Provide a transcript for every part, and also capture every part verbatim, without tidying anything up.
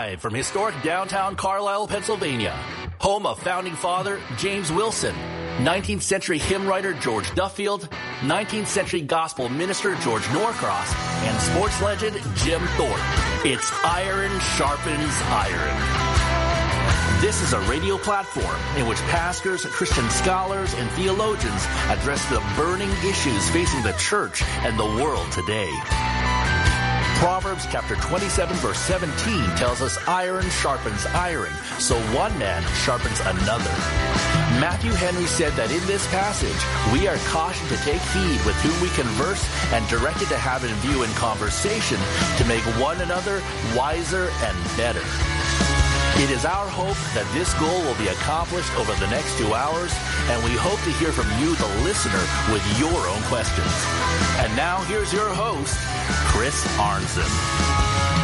Live from historic downtown Carlisle, Pennsylvania, home of founding father James Wilson, nineteenth century hymn writer George Duffield, nineteenth century gospel minister George Norcross, and sports legend Jim Thorpe. It's Iron Sharpens Iron. This is a radio platform in which pastors, Christian scholars, and theologians address the burning issues facing the church and the world today. Proverbs chapter twenty-seven verse seventeen tells us iron sharpens iron, so one man sharpens another. Matthew Henry said that in this passage, we are cautioned to take heed with whom we converse and directed to have in view in conversation to make one another wiser and better. It is our hope that this goal will be accomplished over the next two hours, and we hope to hear from you, the listener, with your own questions. And now here's your host, Chris Arnzen.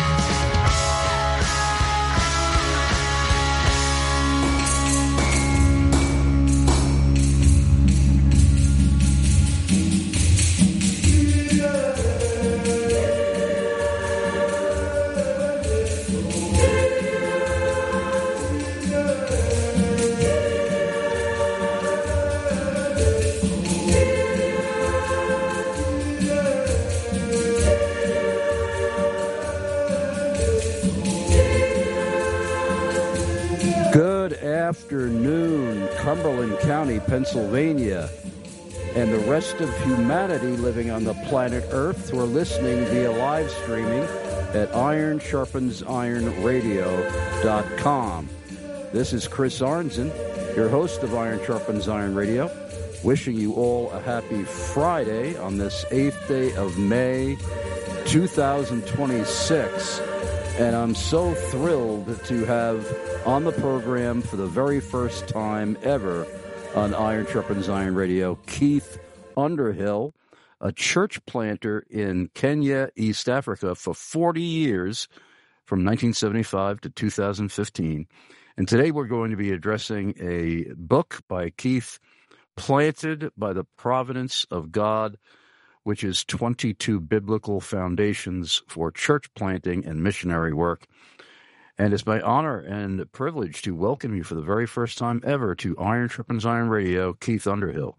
Afternoon, Cumberland County, Pennsylvania, and the rest of humanity living on the planet Earth who are listening via live streaming at iron sharpens iron radio dot com. This is Chris Arnzen, your host of Iron Sharpens Iron Radio, wishing you all a happy Friday on this eighth day of May, two thousand twenty-six. And I'm so thrilled to have on the program for the very first time ever on Iron Sharpens Iron Radio, Keith Underhill, a church planter in Kenya, East Africa for forty years, from nineteen seventy-five to two thousand fifteen. And today we're going to be addressing a book by Keith, Planted by the Providence of God, which is twenty-two Biblical Foundations for Church Planting and Missionary Work. And it's my honor and privilege to welcome you for the very first time ever to Iron Sharpens Iron Radio, Keith Underhill.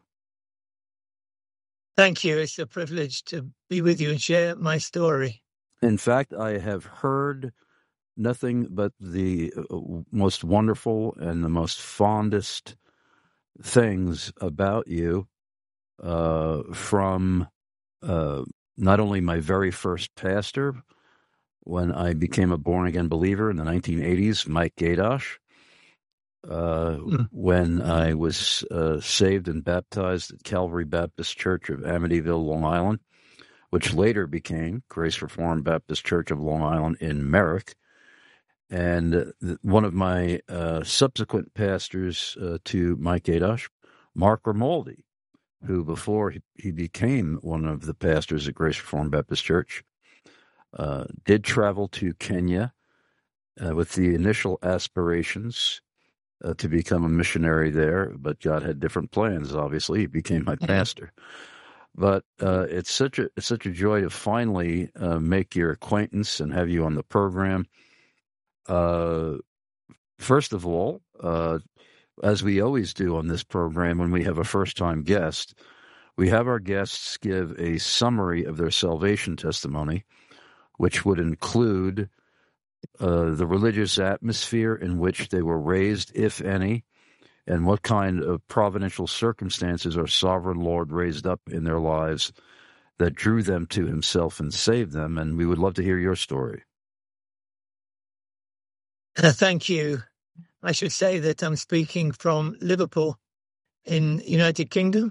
Thank you. It's a privilege to be with you and share my story. In fact, I have heard nothing but the most wonderful and the most fondest things about you uh, from uh, not only my very first pastor, when I became a born-again believer in the nineteen eighties, Mike Gadosh, uh, mm. when I was uh, saved and baptized at Calvary Baptist Church of Amityville, Long Island, which later became Grace Reformed Baptist Church of Long Island in Merrick. And one of my uh, subsequent pastors uh, to Mike Gadosh, Mark Grimaldi, who before he, he became one of the pastors at Grace Reformed Baptist Church, Uh, did travel to Kenya uh, with the initial aspirations uh, to become a missionary there, but God had different plans. Obviously, he became my pastor. But uh, it's such a it's such a joy to finally uh, make your acquaintance and have you on the program. Uh, first of all, uh, as we always do on this program, when we have a first-time guest, we have our guests give a summary of their salvation testimony, which would include uh, the religious atmosphere in which they were raised, if any, and what kind of providential circumstances our sovereign Lord raised up in their lives that drew them to himself and saved them. And we would love to hear your story. Uh, thank you. I should say that I'm speaking from Liverpool in United Kingdom.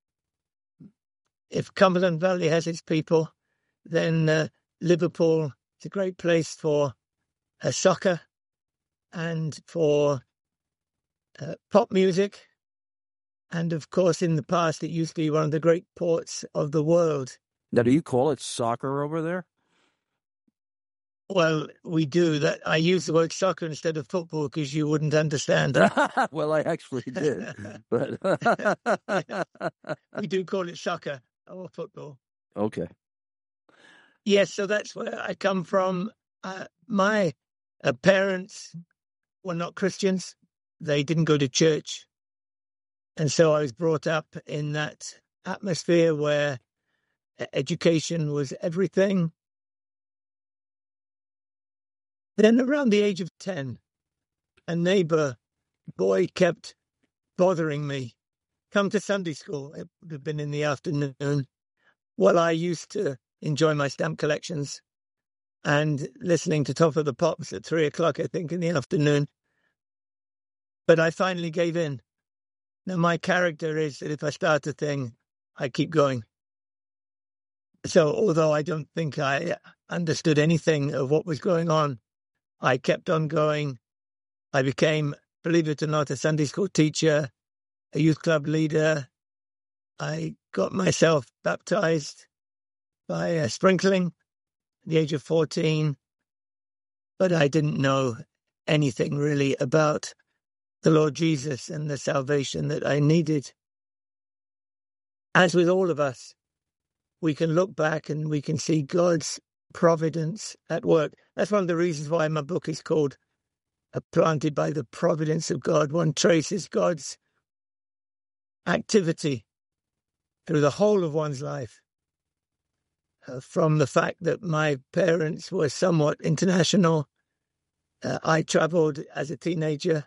If Cumberland Valley has its people, then uh, Liverpool is a great place for uh, soccer and for uh, pop music. And of course, in the past, it used to be one of the great ports of the world. Now, do you call it soccer over there? Well, we do. That. I use the word soccer instead of football because you wouldn't understand that. Well, I actually did. But we do call it soccer or football. Okay. Yes, so that's where I come from. Uh, my uh, parents were not Christians. They didn't go to church. And so I was brought up in that atmosphere where education was everything. Then around the age of ten, a neighbor boy kept bothering me. Come to Sunday school. It would have been in the afternoon. Well, I used to enjoy my stamp collections and listening to Top of the Pops at three o'clock, I think, in the afternoon. But I finally gave in. Now, my character is that if I start a thing, I keep going. So although I don't think I understood anything of what was going on, I kept on going. I became, believe it or not, a Sunday school teacher, a youth club leader. I got myself baptized by a sprinkling at the age of fourteen, but I didn't know anything really about the Lord Jesus and the salvation that I needed. As with all of us, we can look back and we can see God's providence at work. That's one of the reasons why my book is called Planted by the Providence of God. One traces God's activity through the whole of one's life. Uh, from the fact that my parents were somewhat international, uh, I traveled as a teenager.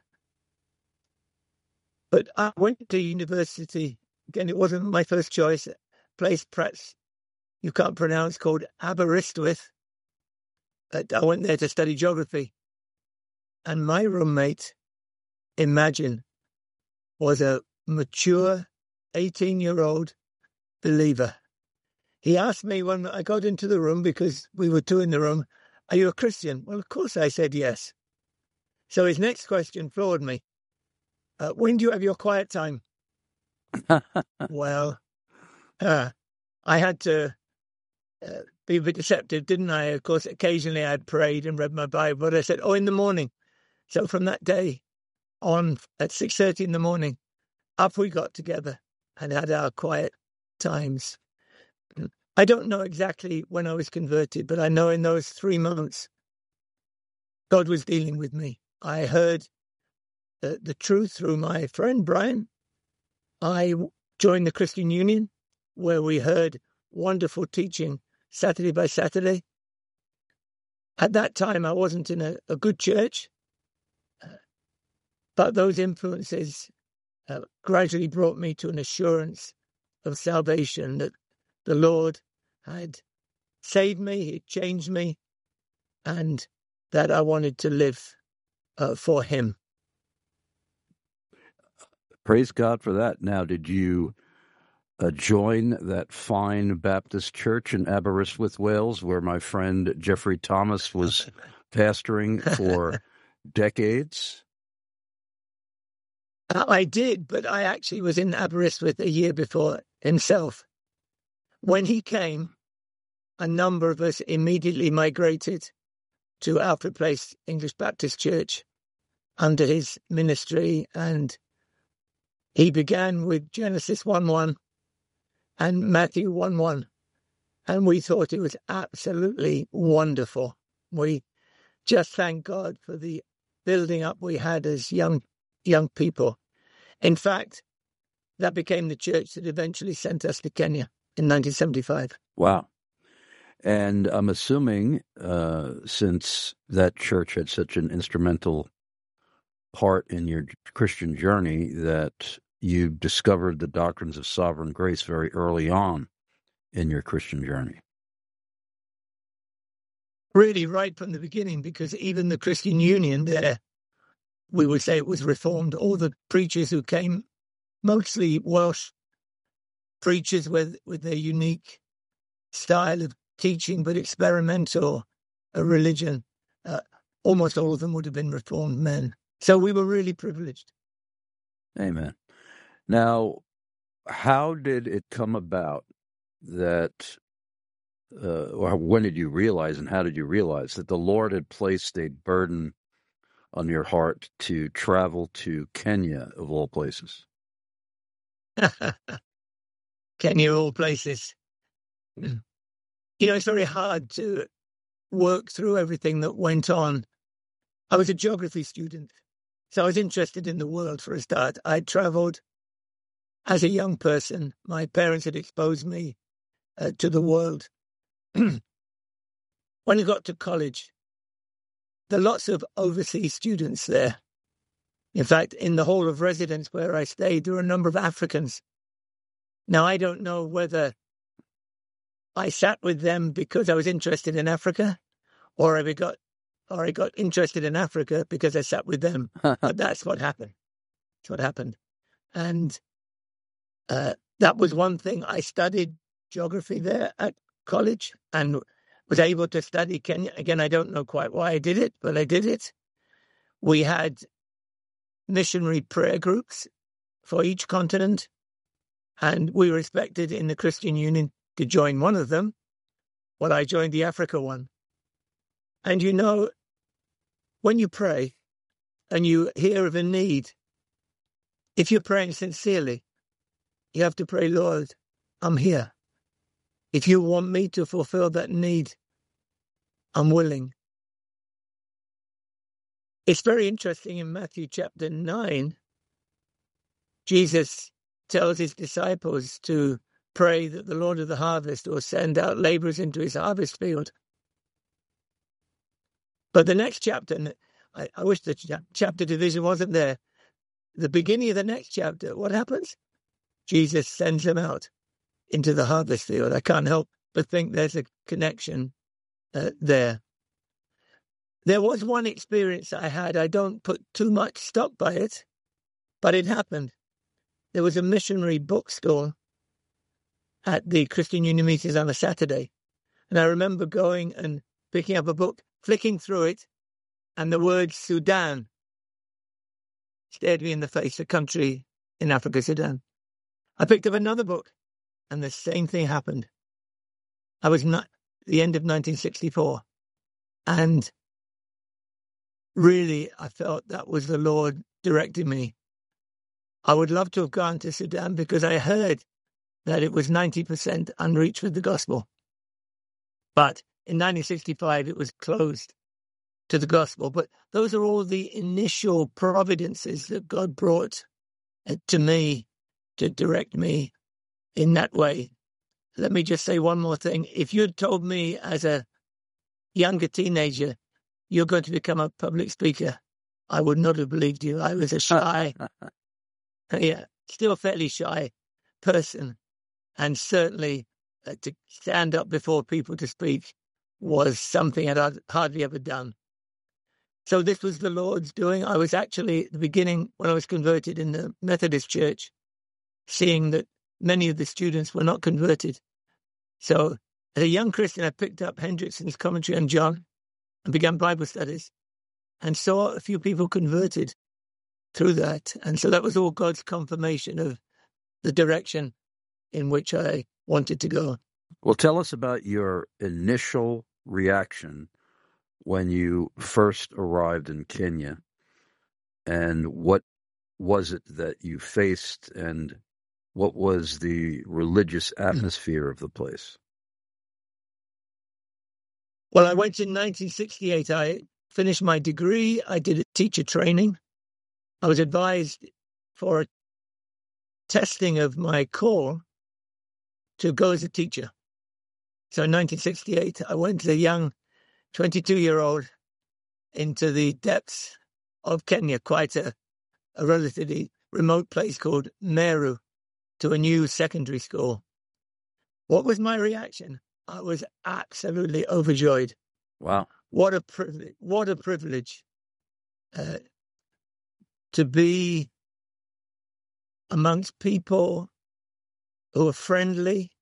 But I went to university. Again, it wasn't my first choice. A place perhaps you can't pronounce, called Aberystwyth. But I went there to study geography. And my roommate, imagine, was a mature eighteen-year-old believer. He asked me when I got into the room, because we were two in the room, "Are you a Christian?" Well, of course I said yes. So his next question floored me. Uh, when do you have your quiet time? Well, uh, I had to uh, be a bit deceptive, didn't I? Of course, occasionally I prayed and read my Bible, but I said, oh, in the morning. So from that day on, at six thirty in the morning, up we got together and had our quiet times. I don't know exactly when I was converted, but I know in those three months, God was dealing with me. I heard the, the truth through my friend Brian. I joined the Christian Union, where we heard wonderful teaching Saturday by Saturday. At that time, I wasn't in a, a good church, but those influences uh, gradually brought me to an assurance of salvation, that the Lord had saved me, He changed me, and that I wanted to live uh, for Him. Praise God for that. Now, did you uh, join that fine Baptist church in Aberystwyth, Wales, where my friend Jeffrey Thomas was pastoring for decades? I did, but I actually was in Aberystwyth a year before himself. When he came, a number of us immediately migrated to Alfred Place English Baptist Church under his ministry, and he began with Genesis one one and Matthew one one, and we thought it was absolutely wonderful. We just thank God for the building up we had as young young people. In fact, that became the church that eventually sent us to Kenya in nineteen seventy-five. Wow. And I'm assuming, uh, since that church had such an instrumental part in your Christian journey, that you discovered the doctrines of sovereign grace very early on in your Christian journey. Really, right from the beginning, because even the Christian Union there, we would say it was reformed. All the preachers who came, mostly Welsh preachers with, with their unique style of teaching, but experimental uh, religion, uh, almost all of them would have been reformed men. So we were really privileged. Amen. Now, how did it come about that, uh, or when did you realize, and how did you realize that the Lord had placed a burden on your heart to travel to Kenya, of all places? Kenya, of all places. You know, it's very hard to work through everything that went on I was a geography student, so I was interested in the world for a start. I travelled as a young person. My parents had exposed me uh, to the world. When I got to college, there are lots of overseas students there. In fact, in the hall of residence where I stayed, there were a number of Africans. Now, I don't know whether I sat with them because I was interested in Africa, or I got or I got interested in Africa because I sat with them. But that's what happened. That's what happened. And uh, that was one thing. I studied geography there at college and was able to study Kenya. Again, I don't know quite why I did it, but I did it. We had missionary prayer groups for each continent, and we were expected in the Christian Union to join one of them. Well, I joined the Africa one. And you know, when you pray and you hear of a need, if you're praying sincerely, you have to pray, Lord, I'm here. If you want me to fulfill that need, I'm willing. It's very interesting in Matthew chapter nine, Jesus tells his disciples to pray that the Lord of the harvest will send out laborers into his harvest field. But the next chapter, and I, I wish the ch- chapter division wasn't there. The beginning of the next chapter, what happens? Jesus sends them out into the harvest field. I can't help but think there's a connection uh, there. There was one experience I had. I don't put too much stock by it, but it happened. There was a missionary bookstore at the Christian Union meetings on a Saturday. And I remember going and picking up a book, flicking through it, and the word Sudan stared me in the face, a country in Africa, Sudan. I picked up another book, and the same thing happened. I was not the end of nineteen sixty-four, and really I felt that was the Lord directing me. I would love to have gone to Sudan because I heard that it was ninety percent unreached with the gospel. But in nineteen sixty-five, it was closed to the gospel. But those are all the initial providences that God brought to me to direct me in that way. Let me just say one more thing. If you'd told me as a younger teenager, you're going to become a public speaker, I would not have believed you. I was a shy, yeah, still fairly shy person. And certainly uh, to stand up before people to speak was something I'd hardly ever done. So this was the Lord's doing. I was actually at the beginning, when I was converted in the Methodist Church, seeing that many of the students were not converted. So as a young Christian, I picked up Hendrickson's commentary on John and began Bible studies and saw a few people converted through that. And so that was all God's confirmation of the direction in which I wanted to go. Well, tell us about your initial reaction when you first arrived in Kenya, and what was it that you faced, and what was the religious atmosphere of the place? Well, I went in nineteen sixty-eight. I finished my degree. I did a teacher training. I was advised for a testing of my call to go as a teacher. So in nineteen sixty-eight, I went as a young twenty-two-year-old into the depths of Kenya, quite a, a relatively remote place called Meru, to a new secondary school. What was my reaction? I was absolutely overjoyed. Wow. What a privilege. What a privilege uh, to be amongst people who are friendly.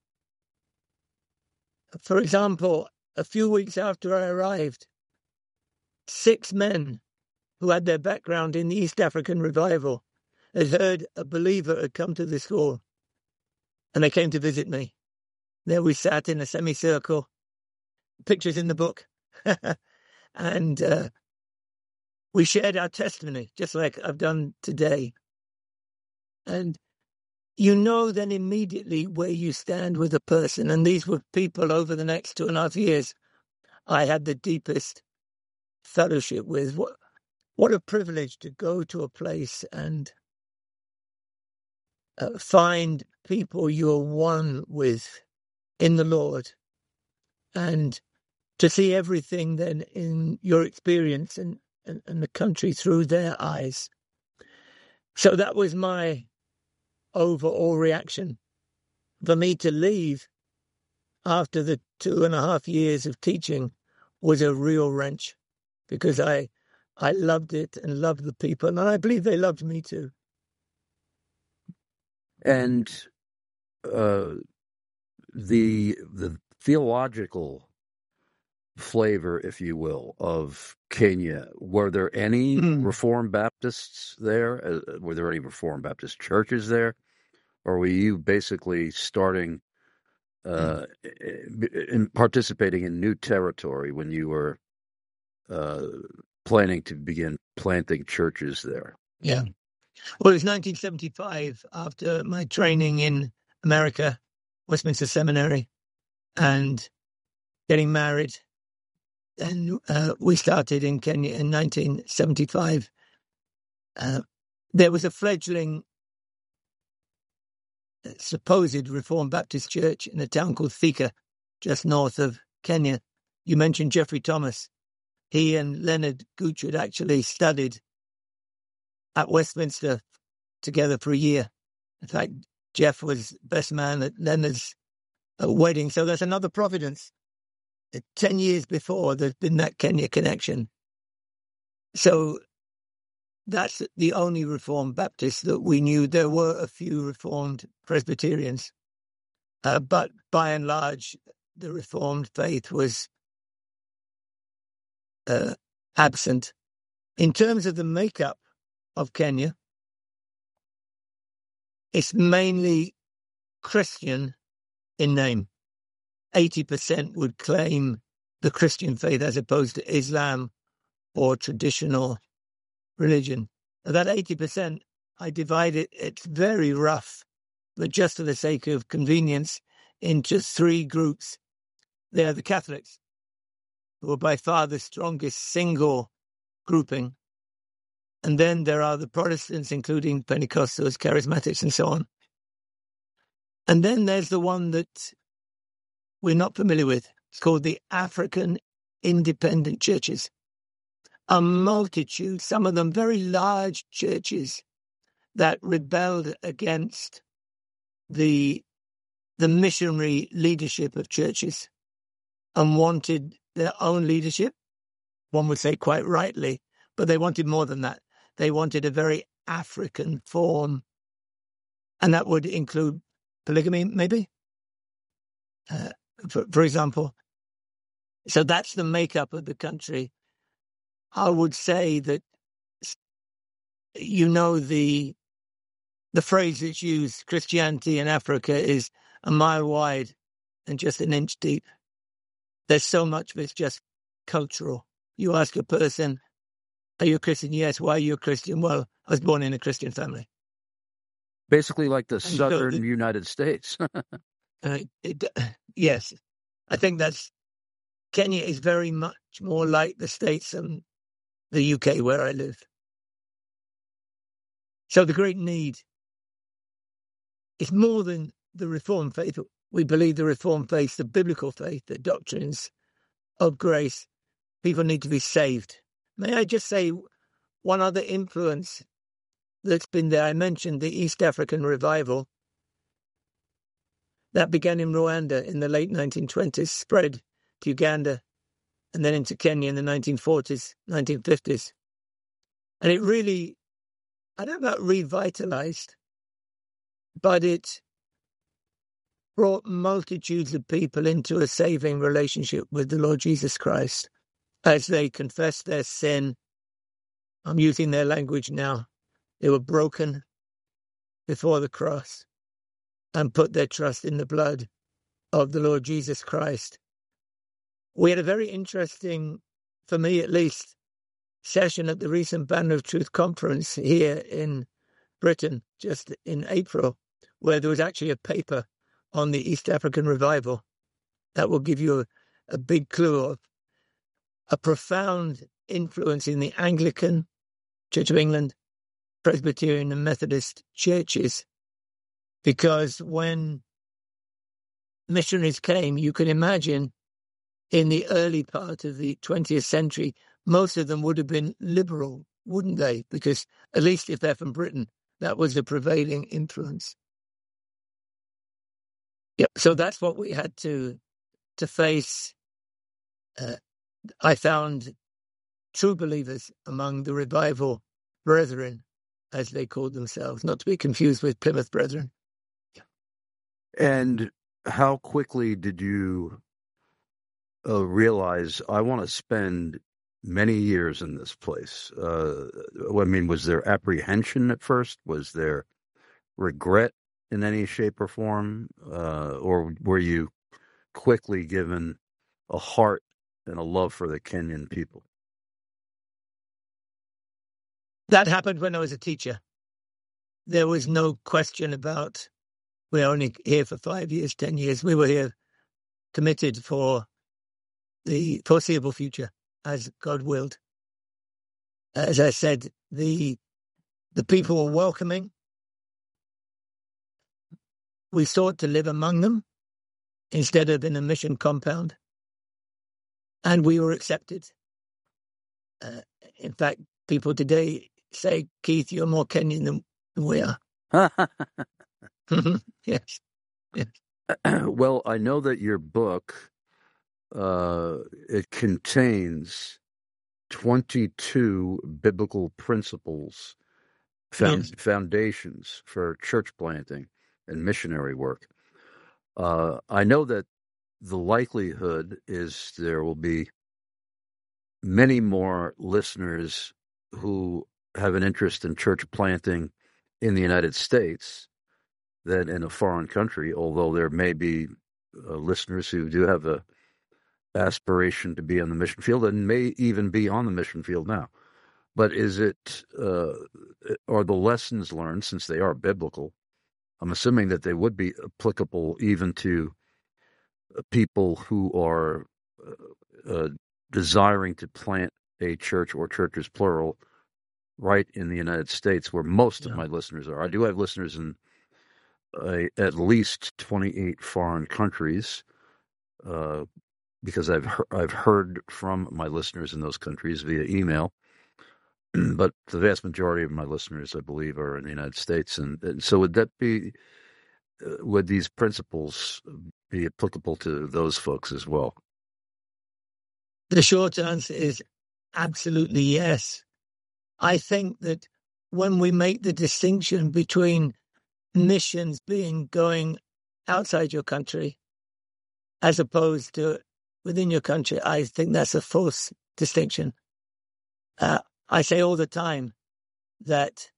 For example, a few weeks after I arrived, six men who had their background in the East African revival had heard a believer had come to the school, and they came to visit me. There we sat in a semicircle, pictures in the book, and uh, we shared our testimony, just like I've done today. And you know then immediately where you stand with a person. And these were people over the next two and a half years I had the deepest fellowship with. What, what a privilege to go to a place and uh, find people you're one with in the Lord, and to see everything then in your experience and, and, and the country through their eyes. So that was my overall reaction. For me to leave after the two and a half years of teaching was a real wrench, because I I loved it and loved the people, and I believe they loved me too. And uh, the the theological flavor, if you will, of Kenya, were there any Mm. Reformed Baptists there? Uh, were there any Reformed Baptist churches there? Or were you basically starting uh, in participating in new territory when you were uh, planning to begin planting churches there? Yeah. Well, it was nineteen seventy-five, after my training in America, Westminster Seminary, and getting married. And uh, we started in Kenya in nineteen seventy-five. Uh, there was a fledgling uh, supposed Reformed Baptist church in a town called Thika, just north of Kenya. You mentioned Jeffrey Thomas. He and Leonard Gooch had actually studied at Westminster together for a year. In fact, Jeff was best man at Leonard's uh, wedding. So there's another providence. Uh, Ten years before, there's been that Kenya connection. So that's the only Reformed Baptist that we knew. There were a few Reformed Presbyterians, uh, but by and large, the Reformed faith was uh, absent. In terms of the makeup of Kenya, it's mainly Christian in name. eighty percent would claim the Christian faith as opposed to Islam or traditional religion. Now, that eighty percent, I divide it, it's very rough, but just for the sake of convenience, into three groups. They're the Catholics, who are by far the strongest single grouping. And then there are the Protestants, including Pentecostals, Charismatics, and so on. And then there's the one that we're not familiar with. It's called the African Independent Churches. A multitude, some of them very large churches, that rebelled against the the missionary leadership of churches and wanted their own leadership. One would say quite rightly, but they wanted more than that. They wanted a very African form, and that would include polygamy, maybe, uh, for, for example. So that's the makeup of the country. I would say that, you know, the the phrase that's used, Christianity in Africa is a mile wide and just an inch deep. There's so much of it's just cultural. You ask a person, are you a Christian? Yes. Why are you a Christian? Well, I was born in a Christian family. Basically like the And so southern the- United States. Uh, it, yes, I think that's Kenya is very much more like the States and the U K where I live. So the great need is more than the Reformed faith. We believe the Reformed faith, the biblical faith, the doctrines of grace. People need to be saved. May I just say one other influence that's been there? I mentioned the East African revival. That began in Rwanda in the late nineteen twenties, spread to Uganda, and then into Kenya in the nineteen forties, nineteen fifties. And it really, I don't know about revitalized, but it brought multitudes of people into a saving relationship with the Lord Jesus Christ as they confessed their sin. I'm using their language now. They were broken before the cross and put their trust in the blood of the Lord Jesus Christ. We had a very interesting, for me at least, session at the recent Banner of Truth conference here in Britain, just in April, where there was actually a paper on the East African revival that will give you a, a big clue of a profound influence in the Anglican, Church of England, Presbyterian and Methodist churches, because when missionaries came, you can imagine in the early part of the twentieth century, most of them would have been liberal, wouldn't they? Because at least if they're from Britain, that was the prevailing influence. Yeah, so that's what we had to to face. Uh, I found true believers among the revival brethren, as they called themselves, not to be confused with Plymouth Brethren. And how quickly did you uh, realize, I want to spend many years in this place? Uh, I mean, was there apprehension at first? Was there regret in any shape or form? Uh, or were you quickly given a heart and a love for the Kenyan people? That happened when I was a teacher. There was no question about, we're only here for five years, ten years. We were here committed for the foreseeable future, as God willed. As I said, the the people were welcoming. We sought to live among them instead of in a mission compound. And we were accepted. Uh, in fact, people today say, Keith, you're more Kenyan than we are. Yes. Yes. Well, I know that your book, uh, it contains twenty-two biblical principles, found, Yes. foundations for church planting and missionary work. Uh, I know that the likelihood is there will be many more listeners who have an interest in church planting in the United States than in a foreign country, although there may be uh, listeners who do have a aspiration to be on the mission field and may even be on the mission field now. But is it, uh, are the lessons learned, since they are biblical, I'm assuming that they would be applicable even to people who are uh, uh, desiring to plant a church or churches, plural, right in the United States, where most Yeah. of my listeners are. I do have listeners in uh, at least twenty-eight foreign countries, uh, because I've he- I've heard from my listeners in those countries via email. But the vast majority of my listeners, I believe, are in the United States. And, and so would that be, uh, would these principles be applicable to those folks as well? The short answer is absolutely yes. I think that when we make the distinction between missions being going outside your country as opposed to within your country, I think that's a false distinction. Uh, I say all the time that,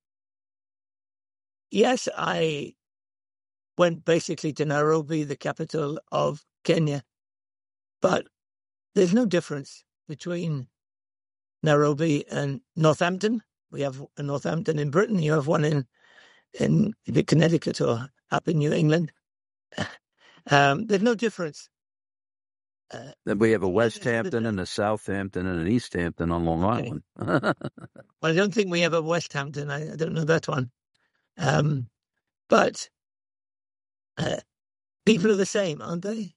yes, I went basically to Nairobi, the capital of Kenya, but there's no difference between Nairobi and Northampton. We have a Northampton in Britain. You have one in, in the Connecticut or up in New England. Um, there's no difference. Uh, Then we have a West there's- Hampton and a Southampton and an East Hampton on Long Okay. Island. Well, I don't think we have a West Hampton. I, I don't know that one. Um, but uh, people are the same, aren't they?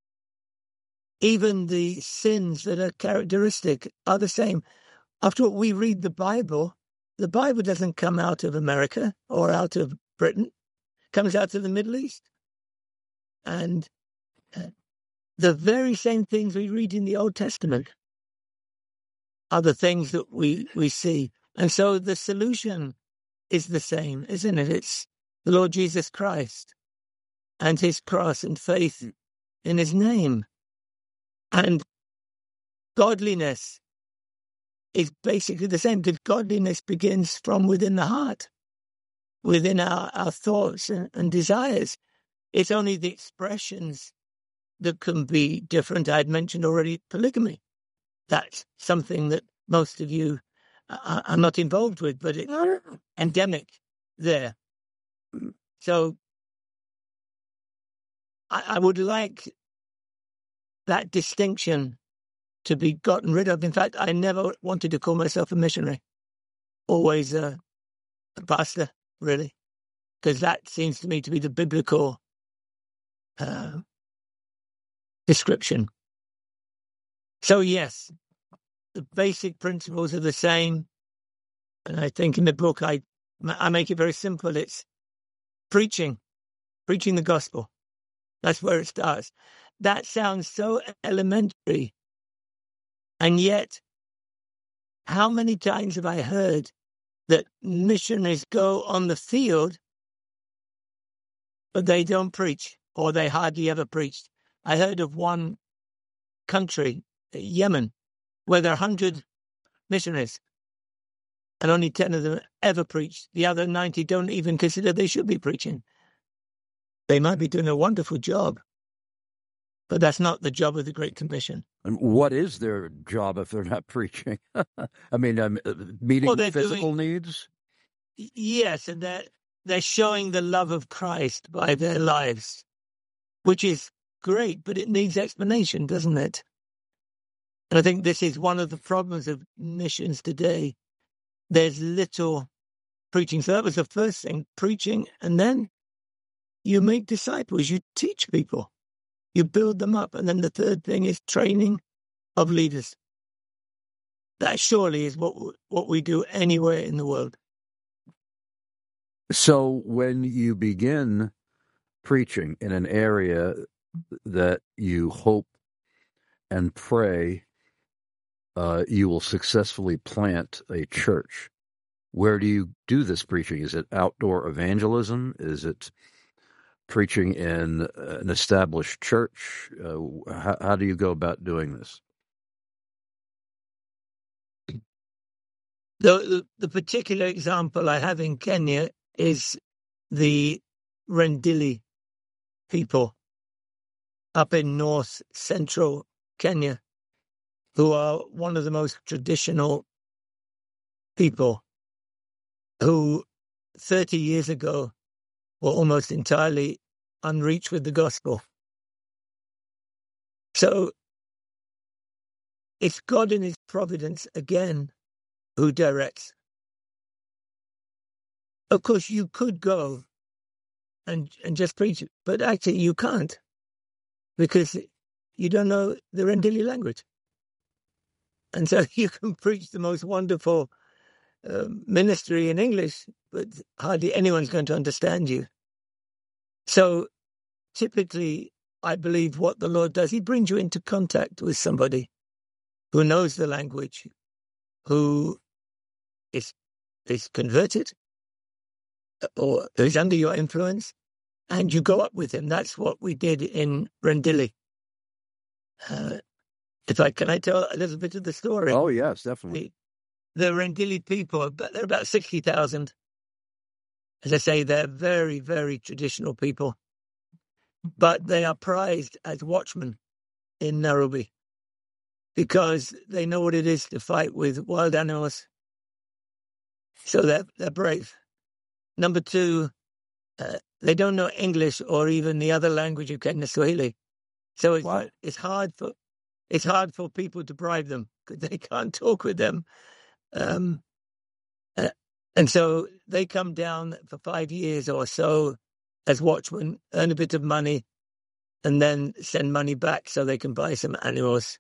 Even the sins that are characteristic are the same. After all, we read the Bible. The Bible doesn't come out of America or out of Britain. It comes out of the Middle East. And uh, the very same things we read in the Old Testament are the things that we, we see. And so the solution is the same, isn't it? It's the Lord Jesus Christ and his cross and faith in his name. And godliness is basically the same, because godliness begins from within the heart, within our, our thoughts and, and desires. It's only the expressions that can be different. I had mentioned already polygamy. That's something that most of you are, are not involved with, but it's endemic there. So I, I would like that distinction to be gotten rid of. In fact, I never wanted to call myself a missionary. Always a, a pastor, really, because that seems to me to be the biblical uh, description. So, yes, the basic principles are the same. And I think in the book, I, I make it very simple. It's preaching, preaching the gospel. That's where it starts. That sounds so elementary. And yet, how many times have I heard that missionaries go on the field, but they don't preach, or they hardly ever preached? I heard of one country, Yemen, where there are one hundred missionaries, and only ten of them ever preached. The other ninety don't even consider they should be preaching. They might be doing a wonderful job, but that's not the job of the Great Commission. And what is their job if they're not preaching? I mean, um, meeting Well, they're physical doing- needs? Yes, and they're, they're showing the love of Christ by their lives, which is great, but it needs explanation, doesn't it? And I think this is one of the problems of missions today. There's little preaching. So that was the first thing, preaching, and then you make disciples, you teach people, you build them up. And then the third thing is training of leaders. That surely is what what we do anywhere in the world. So when you begin preaching in an area that you hope and pray uh, you will successfully plant a church, where do you do this preaching? Is it outdoor evangelism? Is it preaching in an established church? Uh, how, how do you go about doing this? The, the, the particular example I have in Kenya is the Rendili people up in north central Kenya, who are one of the most traditional people who thirty years ago were almost entirely unreached with the gospel. So it's God in his providence again who directs. Of course, you could go and and just preach it, but actually you can't, because you don't know the Rendili language. And so you can preach the most wonderful uh, ministry in English, but hardly anyone's going to understand you. So typically, I believe what the Lord does, he brings you into contact with somebody who knows the language, who is is converted, or is under your influence, and you go up with him. That's what we did in Rendili. Uh, if I can I tell a little bit of the story? Oh, yes, definitely. The, the Rendili people, they're about sixty thousand. As I say, they're very, very traditional people, but they are prized as watchmen in Nairobi because they know what it is to fight with wild animals. So they're, they're brave. Number two, uh, they don't know English or even the other language of Kenya, Swahili. So it's, What? it's hard for it's hard for people to bribe them because they can't talk with them. Um, uh, and so they come down for five years or so as watchmen, earn a bit of money, and then send money back so they can buy some animals.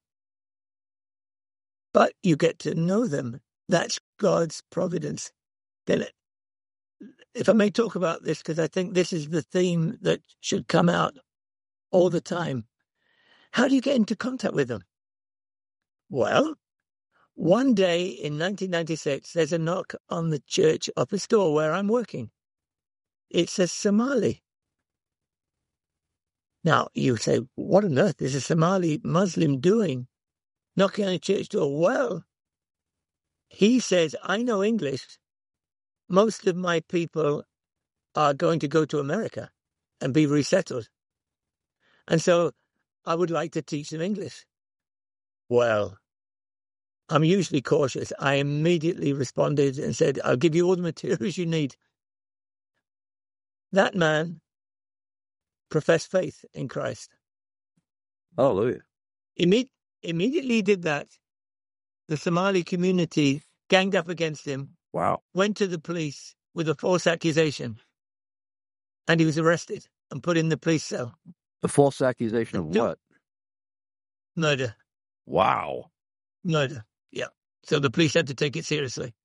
But you get to know them. That's God's providence. Then, if I may talk about this, because I think this is the theme that should come out all the time. How do you get into contact with them? Well, one day in nineteen ninety-six, there's a knock on the church office door where I'm working. It's a Somali. Now, you say, what on earth is a Somali Muslim doing knocking on a church door? Well, he says, I know English. Most of my people are going to go to America and be resettled. And so I would like to teach them English. Well, I'm usually cautious. I immediately responded and said, I'll give you all the materials you need. That man professed faith in Christ. Hallelujah. Imme- immediately he did that, the Somali community ganged up against him, Wow. went to the police with a false accusation, and he was arrested and put in the police cell. A false accusation of what? Murder. Wow. Murder. Yeah. So the police had to take it seriously.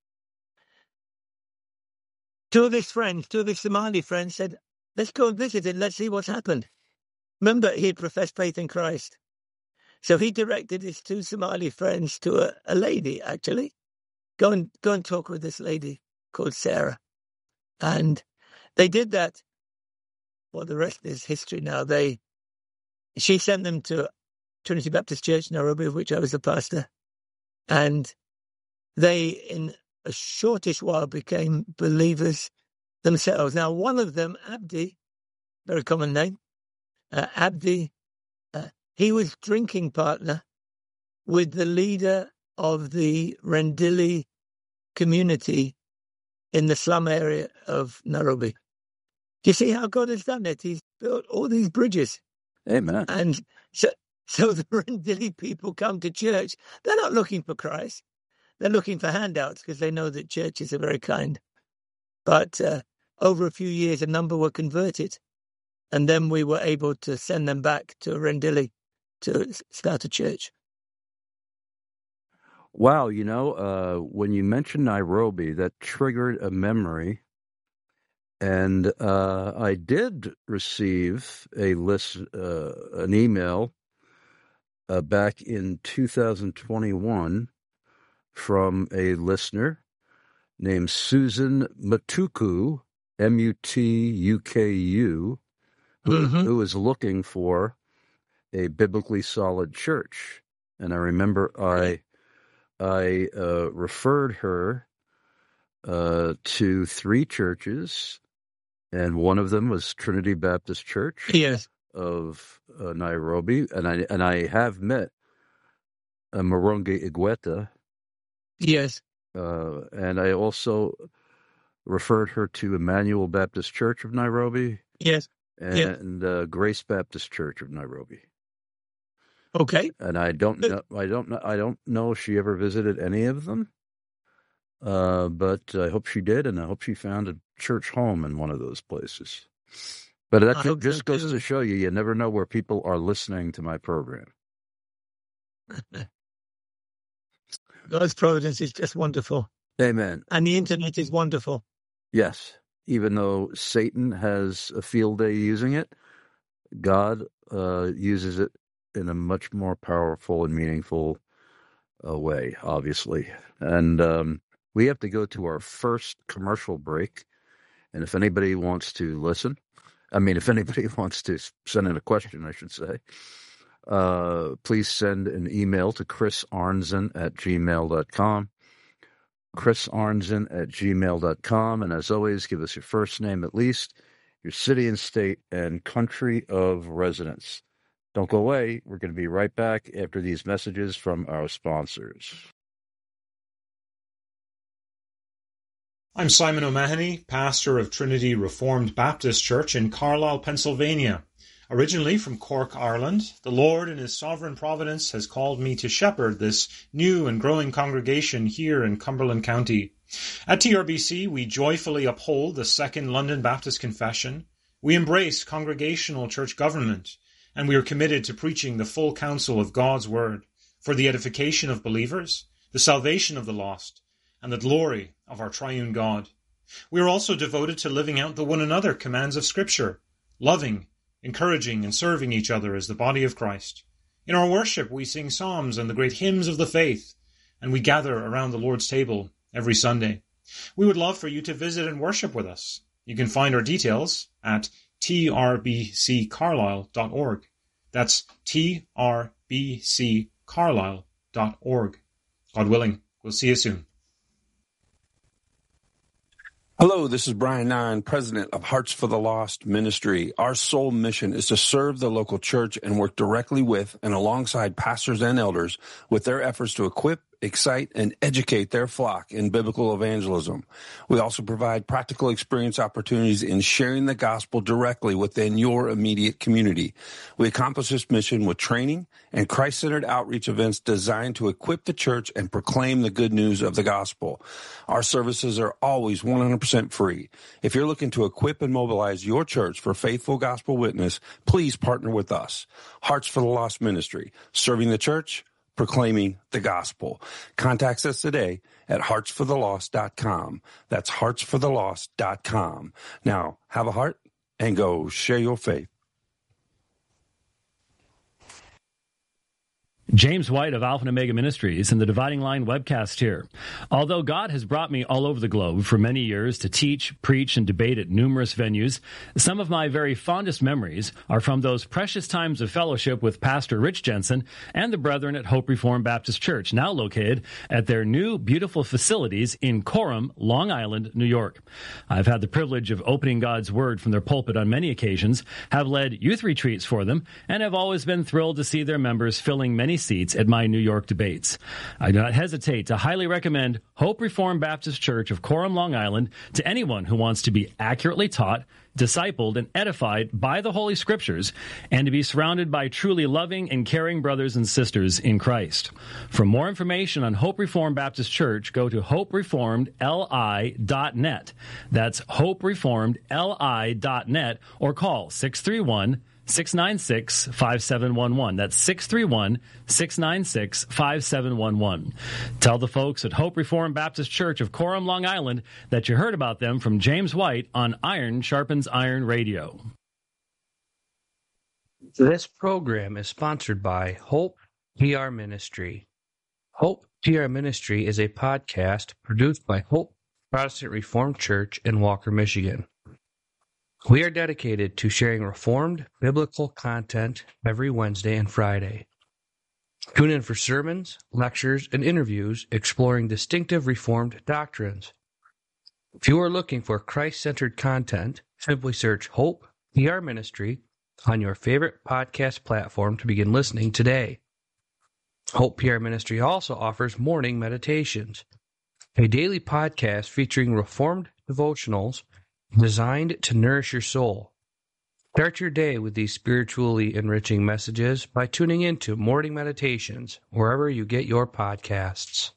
Two of his friends, two of his Somali friends said, let's go and visit it. Let's see what's happened. Remember, he had professed faith in Christ. So he directed his two Somali friends to a, a lady, actually. Go and go and talk with this lady called Sarah. And they did that. Well, the rest is history now. They, she sent them to Trinity Baptist Church, Nairobi, of which I was the pastor. And they, in a shortish while, became believers themselves. Now, one of them, Abdi, very common name, uh, Abdi, uh, he was drinking partner with the leader of the Rendili community in the slum area of Nairobi. Do you see how God has done it? He's built all these bridges. Amen. And so, so the Rendili people come to church. They're not looking for Christ. They're looking for handouts because they know that churches are very kind. But uh, over a few years, a number were converted. And then we were able to send them back to Rendili to start a church. Wow, you know, uh, when you mentioned Nairobi, that triggered a memory. And uh, I did receive a list, uh, an email uh, back in two thousand twenty-one from a listener named Susan Matuku, M U T U K U, who, Mm-hmm. who was looking for a biblically solid church. And I remember I I uh, referred her uh, to three churches, and one of them was Trinity Baptist Church Yes. of uh, Nairobi, and I and I have met uh, Morongi Igweta, Yes. uh, and I also referred her to Emmanuel Baptist Church of Nairobi Yes. and uh, Grace Baptist Church of Nairobi. Okay. And I don't know, I don't know, I don't know if she ever visited any of them, uh, but I hope she did, and I hope she found a church home in one of those places. But that I ju- hope so just goes too. to show you, you never know where people are listening to my program. God's providence is just wonderful. Amen. And the internet is wonderful. Yes, even though Satan has a field day using it, God uh, uses it in a much more powerful and meaningful uh, way, obviously. And um, we have to go to our first commercial break. And if anybody wants to listen, I mean, if anybody wants to send in a question, I should say, uh, please send an email to Chris Arnzen at gmail dot com. Chris Arnzen at gmail dot com. And as always, give us your first name at least, your city and state, and country of residence. Don't go away. We're going to be right back after these messages from our sponsors. I'm Simon O'Mahony, pastor of Trinity Reformed Baptist Church in Carlisle, Pennsylvania. Originally from Cork, Ireland, the Lord in His sovereign providence has called me to shepherd this new and growing congregation here in Cumberland County. At T R B C, we joyfully uphold the Second London Baptist Confession. We embrace congregational church government, and we are committed to preaching the full counsel of God's Word for the edification of believers, the salvation of the lost, and the glory of our triune God. We are also devoted to living out the one another commands of Scripture, loving, encouraging, and serving each other as the body of Christ. In our worship, we sing psalms and the great hymns of the faith, and we gather around the Lord's table every Sunday. We would love for you to visit and worship with us. You can find our details at t r b c carlisle dot org. That's t r b c carlisle dot org. God willing, we'll see you soon. Hello, this is Brian Nine, president of Hearts for the Lost Ministry. Our sole mission is to serve the local church and work directly with and alongside pastors and elders with their efforts to equip, excite, and educate their flock in biblical evangelism. We also provide practical experience opportunities in sharing the gospel directly within your immediate community. We accomplish this mission with training and Christ-centered outreach events designed to equip the church and proclaim the good news of the gospel. Our services are always one hundred percent free. If you're looking to equip and mobilize your church for faithful gospel witness, please partner with us. Hearts for the Lost Ministry, serving the church, proclaiming the gospel. Contact us today at hearts for the lost dot com. That's hearts for the lost dot com. Now, have a heart and go share your faith. James White of Alpha and Omega Ministries and the Dividing Line webcast here. Although God has brought me all over the globe for many years to teach, preach, and debate at numerous venues, some of my very fondest memories are from those precious times of fellowship with Pastor Rich Jensen and the brethren at Hope Reformed Baptist Church, now located at their new beautiful facilities in Coram, Long Island, New York. I've had the privilege of opening God's Word from their pulpit on many occasions, have led youth retreats for them, and have always been thrilled to see their members filling many seats at my New York debates. I do not hesitate to highly recommend Hope Reformed Baptist Church of Coram, Long Island to anyone who wants to be accurately taught, discipled, and edified by the Holy Scriptures, and to be surrounded by truly loving and caring brothers and sisters in Christ. For more information on Hope Reformed Baptist Church, go to hope reformed l i dot net. That's hope reformed l i dot net, or call six three one, six nine six, five seven one one. That's six three one, six nine six, five seven one one. Tell the folks at Hope Reformed Baptist Church of Coram, Long Island, that you heard about them from James White on Iron Sharpens Iron Radio. This program is sponsored by Hope P R Ministry. Hope P R Ministry is a podcast produced by Hope Protestant Reformed Church in Walker, Michigan. We are dedicated to sharing Reformed biblical content every Wednesday and Friday. Tune in for sermons, lectures, and interviews exploring distinctive Reformed doctrines. If you are looking for Christ-centered content, simply search Hope P R Ministry on your favorite podcast platform to begin listening today. Hope P R Ministry also offers morning meditations, a daily podcast featuring Reformed devotionals designed to nourish your soul. Start your day with these spiritually enriching messages by tuning into Morning Meditations wherever you get your podcasts.